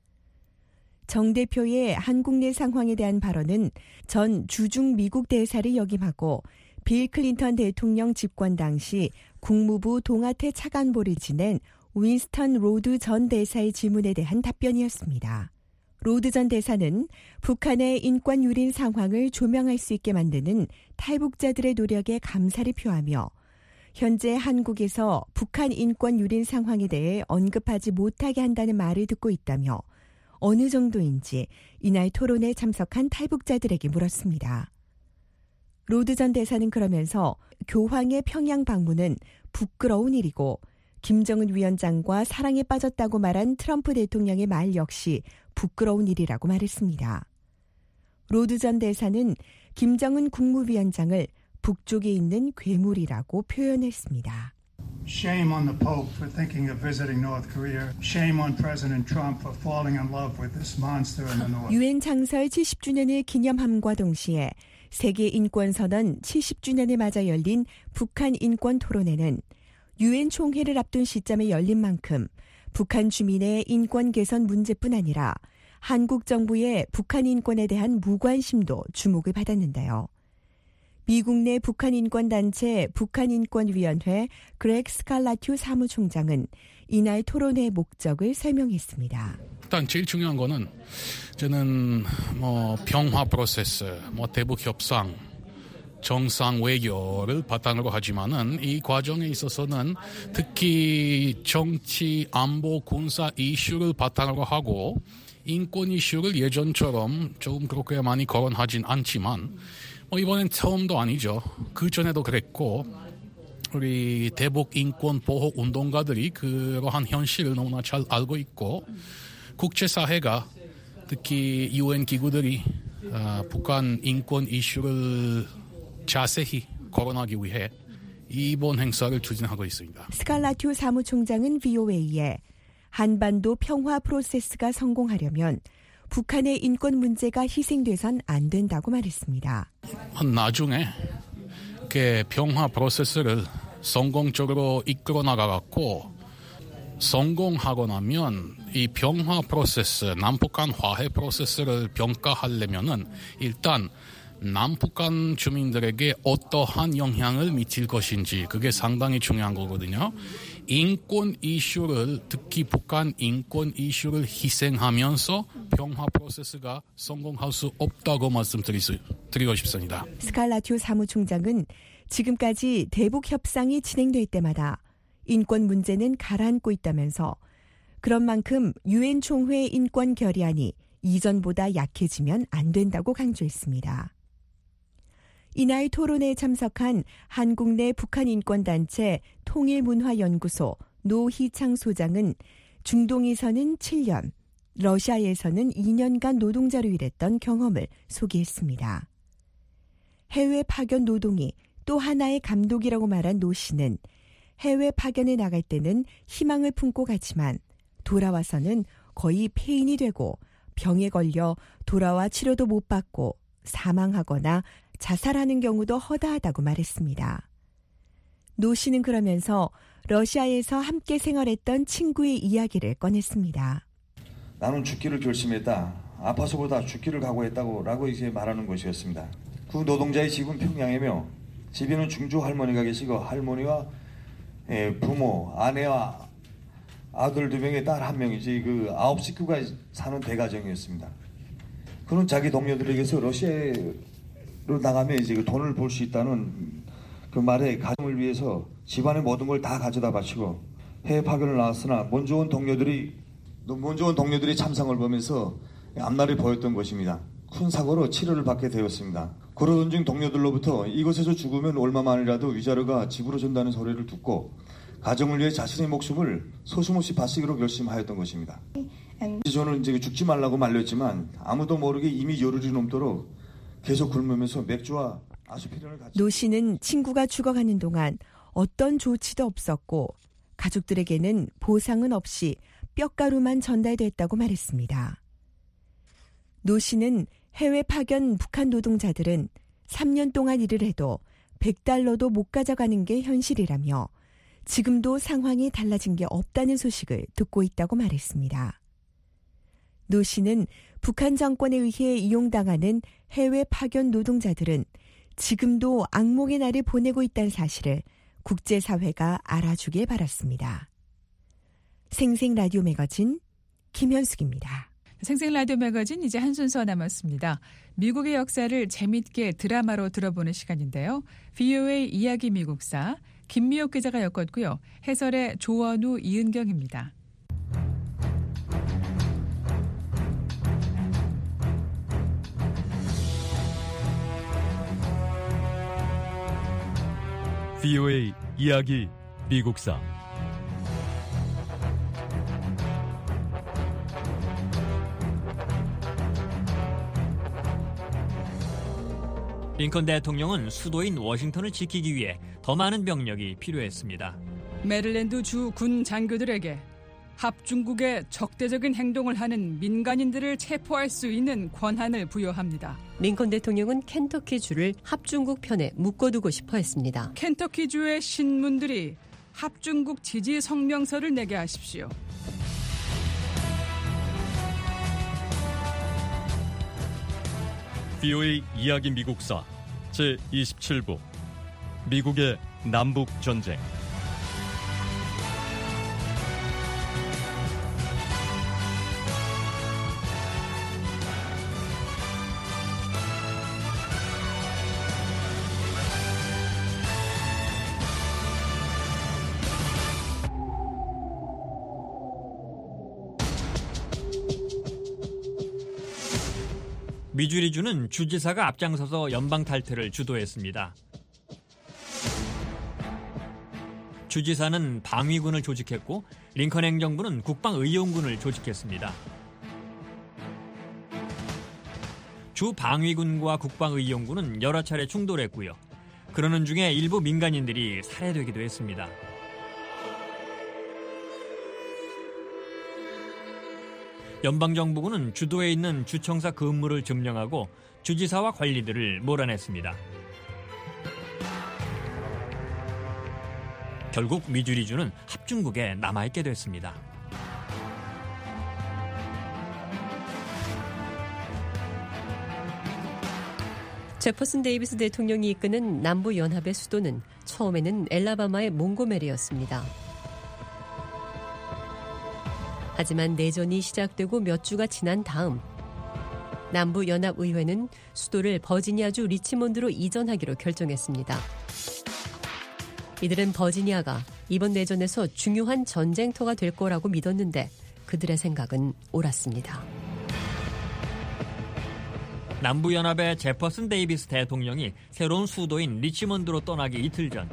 정 대표의 한국 내 상황에 대한 발언은 전 주중 미국 대사를 역임하고 빌 클린턴 대통령 집권 당시 국무부 동아태 차관보를 지낸 윈스턴 로드 전 대사의 질문에 대한 답변이었습니다. 로드 전 대사는 북한의 인권 유린 상황을 조명할 수 있게 만드는 탈북자들의 노력에 감사를 표하며 현재 한국에서 북한 인권 유린 상황에 대해 언급하지 못하게 한다는 말을 듣고 있다며 어느 정도인지 이날 토론에 참석한 탈북자들에게 물었습니다. 로드 전 대사는 그러면서 교황의 평양 방문은 부끄러운 일이고 김정은 위원장과 사랑에 빠졌다고 말한 트럼프 대통령의 말 역시 부끄러운 일이라고 말했습니다. 로드 전 대사는 김정은 국무위원장을 북쪽에 있는 괴물이라고 표현했습니다. Shame on the Pope for thinking of visiting North Korea. Shame on President Trump for falling in love with this monster in the north. 유엔 창설 70주년을 기념함과 동시에 세계 인권선언 70주년을 맞아 열린 북한 인권 토론회는 유엔 총회를 앞둔 시점에 열린 만큼 북한 주민의 인권 개선 문제뿐 아니라 한국 정부의 북한 인권에 대한 무관심도 주목을 받았는데요. 미국 내 북한인권단체 북한인권위원회 그렉 스칼라튜 사무총장은 이날 토론회 목적을 설명했습니다. 일단 제일 중요한 거는 저는 평화 프로세스, 대북 협상, 정상 외교를 바탕으로 하지만은 이 과정에 있어서는 특히 정치, 안보, 군사 이슈를 바탕으로 하고 인권 이슈를 예전처럼 조금 그렇게 많이 거론하진 않지만 이번엔 처음도 아니죠. 그 전에도 그랬고 우리 대북 인권 보호 운동가들이 그러한 현실을 너무나 잘 알고 있고 국제사회가 특히 유엔 기구들이 북한 인권 이슈를 자세히 거론하기 위해 이번 행사를 추진하고 있습니다. 스칼라튜 사무총장은 VOA에 한반도 평화 프로세스가 성공하려면 북한의 인권 문제가 희생돼선 안 된다고 말했습니다. 나중에 평화 프로세스를 성공적으로 이끌어 나가갖고 성공하고 나면 이 평화 프로세스, 남북한 화해 프로세스를 평가하려면은 일단 남북한 주민들에게 어떠한 영향을 미칠 것인지 그게 상당히 중요한 거거든요. 인권 이슈를 특히 북한 인권 이슈를 희생하면서 평화 프로세스가 성공할 수 없다고 말씀드리고 싶습니다. 스칼라티오 사무총장은 지금까지 대북 협상이 진행될 때마다 인권 문제는 가라앉고 있다면서 그런 만큼 유엔 총회 인권 결의안이 이전보다 약해지면 안 된다고 강조했습니다. 이날 토론회에 참석한 한국 내 북한 인권단체 통일문화연구소 노희창 소장은 중동에서는 7년, 러시아에서는 2년간 노동자로 일했던 경험을 소개했습니다. 해외 파견 노동이 또 하나의 감독이라고 말한 노 씨는 해외 파견에 나갈 때는 희망을 품고 갔지만 돌아와서는 거의 폐인이 되고 병에 걸려 돌아와 치료도 못 받고 사망하거나 자살하는 경우도 허다하다고 말했습니다. 노 씨는 그러면서 러시아에서 함께 생활했던 친구의 이야기를 꺼냈습니다. 나는 죽기를 결심했다. 아파서보다 죽기를 각오했다고 이제 말하는 것이었습니다. 그 노동자의 집은 평양이며 집에는 중조 할머니가 계시고 할머니와 부모, 아내와 아들 2명에 딸 1명이지 그 9 식구가 사는 대가정이었습니다. 그는 자기 동료들에게서 러시아로 나가면 이제 그 돈을 벌 수 있다는 그 말에 가정을 위해서 집안의 모든 걸 다 가져다 바치고 해외 파견을 나왔으나 몸 좋은 동료들이 참상을 보면서 앞날이 보였던 것입니다. 큰 사고로 치료를 받게 되었습니다. 그러던 중 동료들로부터 이곳에서 죽으면 얼마만이라도 위자료가 집으로 준다는 소리를 듣고 가정을 위해 자신의 목숨을 소심없이 바치기로 결심하였던 것입니다. 저는 이제 죽지 말라고 말렸지만 아무도 모르게 이미 열흘이 넘도록 계속 굶으면서 맥주와 아스피린을 같이. 노 씨는 친구가 죽어가는 동안 어떤 조치도 없었고 가족들에게는 보상은 없이 뼈가루만 전달됐다고 말했습니다. 노 씨는 해외 파견 북한 노동자들은 3년 동안 일을 해도 $100도 못 가져가는 게 현실이라며 지금도 상황이 달라진 게 없다는 소식을 듣고 있다고 말했습니다. 노 씨는 북한 정권에 의해 이용당하는 해외 파견 노동자들은 지금도 악몽의 날을 보내고 있다는 사실을 국제사회가 알아주길 바랐습니다. 생생 라디오 매거진 김현숙입니다. 생생 라디오 매거진 이제 한 순서 남았습니다. 미국의 역사를 재밌게 드라마로 들어보는 시간인데요. VOA 이야기 미국사 김미옥 기자가 엮었고요. 해설의 조원우, 이은경입니다. VOA 이야기 미국사 링컨 대통령은 수도인 워싱턴을 지키기 위해 더 많은 병력이 필요했습니다. 메릴랜드 주 군 장교들에게 합중국의 적대적인 행동을 하는 민간인들을 체포할 수 있는 권한을 부여합니다. 링컨 대통령은 켄터키주를 합중국 편에 묶어두고 싶어 했습니다. 켄터키주의 신문들이 합중국 지지 성명서를 내게 하십시오. VOA 이야기 미국사 제27부 미국의 남북전쟁 미주리주는 주지사가 앞장서서 연방 탈퇴를 주도했습니다. 주지사는 방위군을 조직했고 링컨 행정부는 국방의용군을 조직했습니다. 주 방위군과 국방의용군은 여러 차례 충돌했고요. 그러는 중에 일부 민간인들이 살해되기도 했습니다. 연방정부군은 주도에 있는 주청사 근무를 점령하고 주지사와 관리들을 몰아냈습니다. 결국 미주리주는 합중국에 남아있게 됐습니다. 제퍼슨 데이비스 대통령이 이끄는 남부연합의 수도는 처음에는 엘라바마의 몽고메리였습니다. 하지만 내전이 시작되고 몇 주가 지난 다음 남부연합의회는 수도를 버지니아주 리치몬드로 이전하기로 결정했습니다. 이들은 버지니아가 이번 내전에서 중요한 전쟁터가 될 거라고 믿었는데 그들의 생각은 옳았습니다. 남부연합의 제퍼슨 데이비스 대통령이 새로운 수도인 리치몬드로 떠나기 이틀 전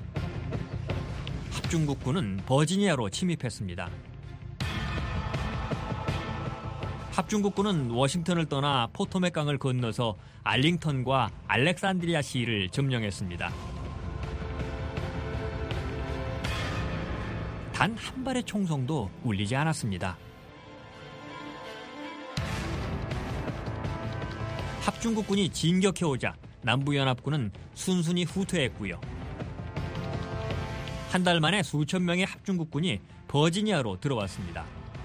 합중국군은 버지니아로 침입했습니다. 합중국군은 워싱턴을 떠나 포토맥 강을 건너서 알링턴과 알렉산드리아 시를 점령했습니다. 단 한 발의 총성도 울리지 않았습니다. 합중국군이 진격해오자 남부연합군은 순순히 후퇴했고요. 한 달 만에 수천 명의 합중국군이 버지니아로 들어왔습니다.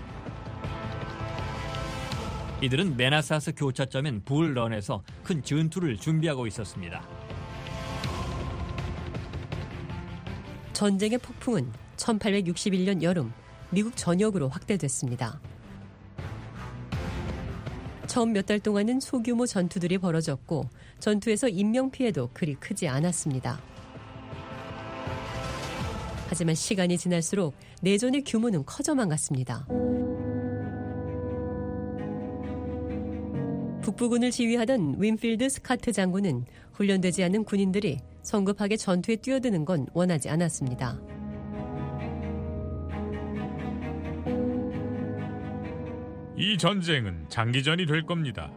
이들은 메나사스 교차점인 불런에서 큰 전투를 준비하고 있었습니다. 전쟁의 폭풍은 1861년 여름 미국 전역으로 확대됐습니다. 처음 몇 달 동안은 소규모 전투들이 벌어졌고 전투에서 인명피해도 그리 크지 않았습니다. 하지만 시간이 지날수록 내전의 규모는 커져만 갔습니다. 북부군을 지휘하던 윈필드 스카트 장군은 훈련되지 않은 군인들이 성급하게 전투에 뛰어드는 건 원하지 않았습니다. 이 전쟁은 장기전이 될 겁니다.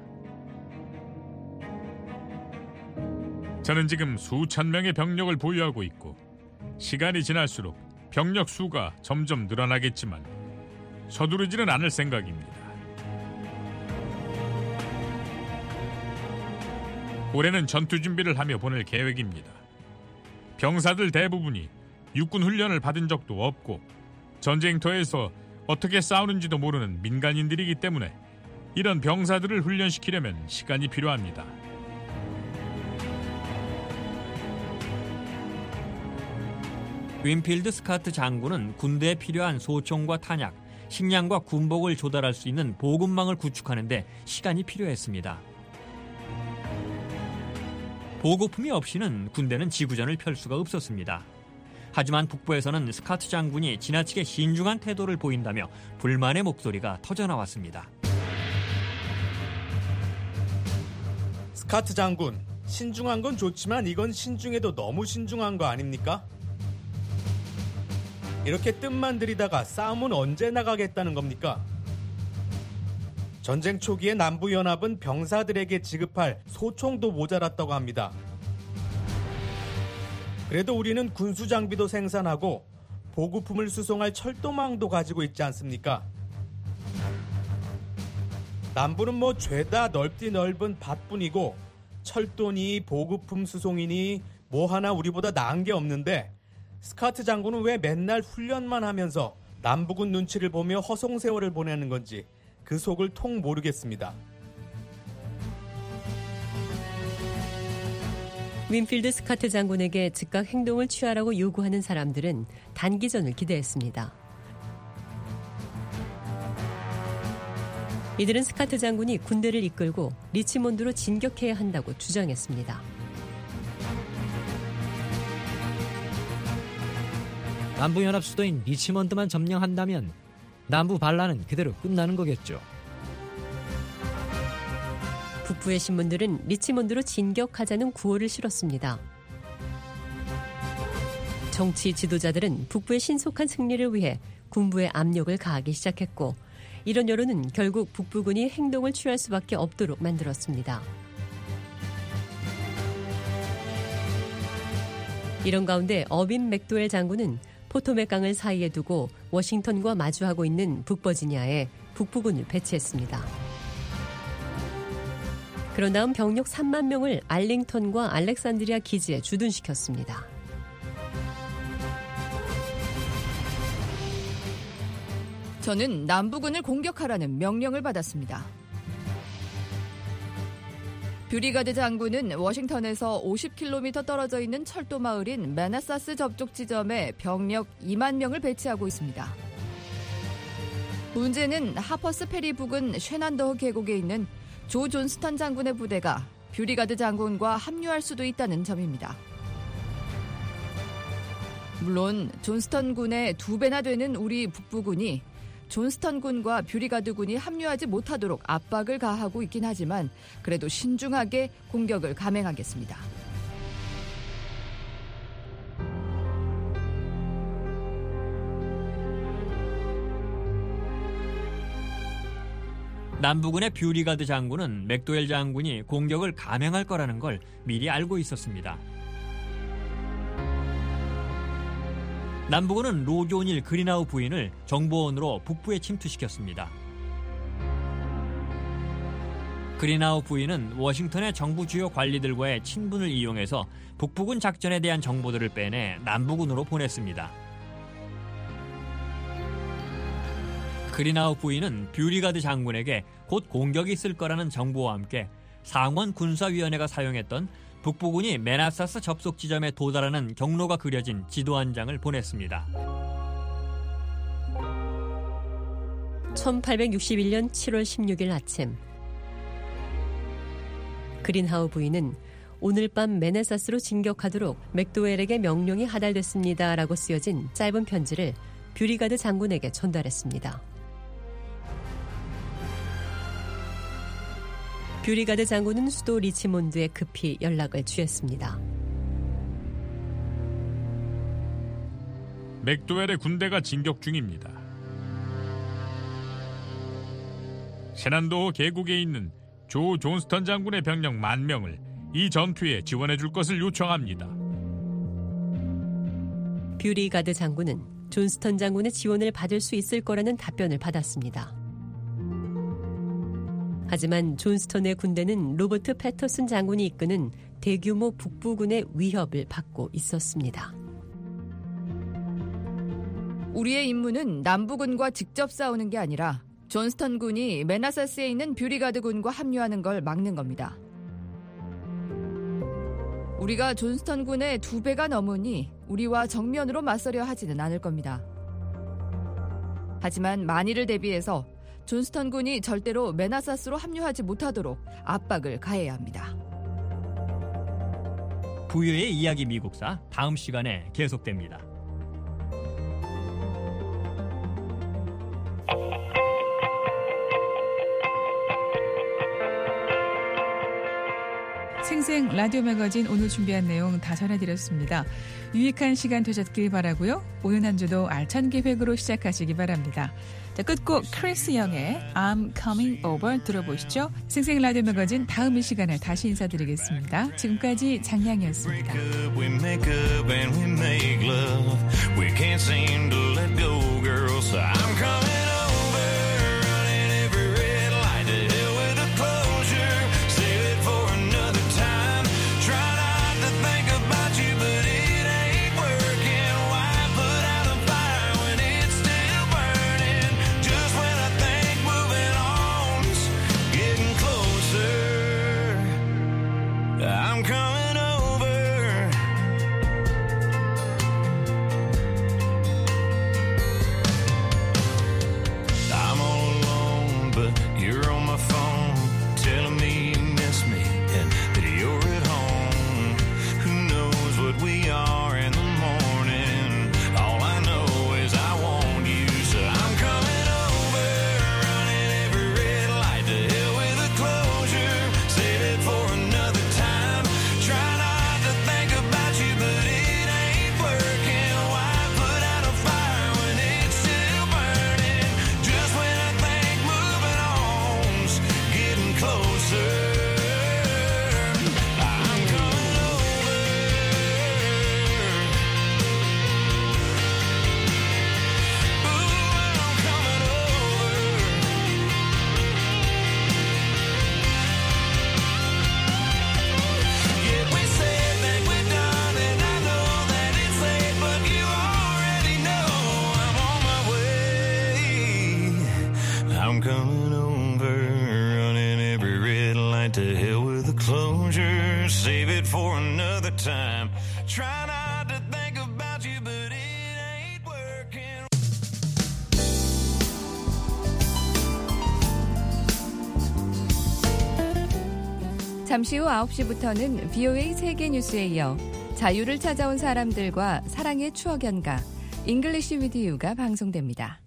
저는 지금 수천 명의 병력을 보유하고 있고 시간이 지날수록 병력 수가 점점 늘어나겠지만 서두르지는 않을 생각입니다. 올해는 전투 준비를 하며 보낼 계획입니다. 병사들 대부분이 육군 훈련을 받은 적도 없고 전쟁터에서 어떻게 싸우는지도 모르는 민간인들이기 때문에 이런 병사들을 훈련시키려면 시간이 필요합니다. 윈필드 스카트 장군은 군대에 필요한 소총과 탄약, 식량과 군복을 조달할 수 있는 보급망을 구축하는 데 시간이 필요했습니다. 보급품이 없이는 군대는 지구전을 펼 수가 없었습니다. 하지만 북부에서는 스카트 장군이 지나치게 신중한 태도를 보인다며 불만의 목소리가 터져나왔습니다. 스카트 장군, 신중한 건 좋지만 이건 신중해도 너무 신중한 거 아닙니까? 이렇게 뜸만 들이다가 싸움은 언제 나가겠다는 겁니까? 전쟁 초기에 남부연합은 병사들에게 지급할 소총도 모자랐다고 합니다. 그래도 우리는 군수장비도 생산하고 보급품을 수송할 철도망도 가지고 있지 않습니까? 남부는 뭐 죄다 넓디 넓은 밭뿐이고 철도니 보급품 수송이니 뭐 하나 우리보다 나은 게 없는데 스카트 장군은 왜 맨날 훈련만 하면서 남부군 눈치를 보며 허송세월을 보내는 건지 그 속을 통 모르겠습니다. 윈필드 스카트 장군에게 즉각 행동을 취하라고 요구하는 사람들은 단기전을 기대했습니다. 이들은 스카트 장군이 군대를 이끌고 리치몬드로 진격해야 한다고 주장했습니다. 남부연합 수도인 리치몬드만 점령한다면 남부 반란은 그대로 끝나는 거겠죠. 북부의 신문들은 리치몬드로 진격하자는 구호를 실었습니다. 정치 지도자들은 북부의 신속한 승리를 위해 군부에 압력을 가하기 시작했고 이런 여론은 결국 북부군이 행동을 취할 수밖에 없도록 만들었습니다. 이런 가운데 어빈 맥도웰 장군은 포토맥 강을 사이에 두고 워싱턴과 마주하고 있는 북버지니아에 북부군을 배치했습니다. 그런 다음 병력 3만 명을 알링턴과 알렉산드리아 기지에 주둔시켰습니다. 저는 남부군을 공격하라는 명령을 받았습니다. 뷰리가드 장군은 워싱턴에서 50km 떨어져 있는 철도 마을인 매나사스 접촉 지점에 병력 2만 명을 배치하고 있습니다. 문제는 하퍼스 페리 부근 쉐난더허 계곡에 있는 조 존스턴 장군의 부대가 뷰리가드 장군과 합류할 수도 있다는 점입니다. 물론 존스턴 군의 2배나 되는 우리 북부군이 존스턴 군과 뷰리가드 군이 합류하지 못하도록 압박을 가하고 있긴 하지만 그래도 신중하게 공격을 감행하겠습니다. 남부군의 뷰리가드 장군은 맥도웰 장군이 공격을 감행할 거라는 걸 미리 알고 있었습니다. 남부군은 로즈 오닐 그린하우 부인을 정보원으로 북부에 침투시켰습니다. 그린하우 부인은 워싱턴의 정부 주요 관리들과의 친분을 이용해서 북부군 작전에 대한 정보들을 빼내 남부군으로 보냈습니다. 그린하우 부인은 뷰리가드 장군에게 곧 공격이 있을 거라는 정보와 함께 상원 군사위원회가 사용했던 북부군이 매나사스 접속 지점에 도달하는 경로가 그려진 지도 한 장을 보냈습니다. 1861년 7월 16일 아침 그린하우 부인은 오늘 밤 매나사스로 진격하도록 맥도웰에게 명령이 하달됐습니다 라고 쓰여진 짧은 편지를 뷰리가드 장군에게 전달했습니다. 뷰리가드 장군은 수도 리치몬드에 급히 연락을 취했습니다. 맥도웰의 군대가 진격 중입니다. 셰난도호 계곡에 있는 조 존스턴 장군의 병력 10,000명을 이 전투에 지원해 줄 것을 요청합니다. 뷰리가드 장군은 존스턴 장군의 지원을 받을 수 있을 거라는 답변을 받았습니다. 하지만 존스턴의 군대는 로버트 패터슨 장군이 이끄는 대규모 북부군의 위협을 받고 있었습니다. 우리의 임무는 남부군과 직접 싸우는 게 아니라 존스턴 군이 매나사스에 있는 뷰리가드 군과 합류하는 걸 막는 겁니다. 우리가 존스턴 군의 2배가 넘으니 우리와 정면으로 맞서려 하지는 않을 겁니다. 하지만 만일을 대비해서 존스턴 군이 절대로 매나사스로 합류하지 못하도록 압박을 가해야 합니다. 부유의 이야기 미국사 다음 시간에 계속됩니다. 생생 라디오 매거진 오늘 준비한 내용 다 전해드렸습니다. 유익한 시간 되셨길 바라고요. 오늘 한 주도 알찬 계획으로 시작하시기 바랍니다. 자, 끝곡 크리스 영의 I'm Coming Over 들어보시죠. 생생 라디오 매거진 다음 이 시간에 다시 인사드리겠습니다. 지금까지 장량이었습니다. I'm coming over, running every red light to hell with the clothes. Save it for another time. Try not to think about you, but it ain't working. 잠시 후 9시부터는 VOA 세계 뉴스에 이어 자유를 찾아온 사람들과 사랑의 추억 연가 English with You가 방송됩니다.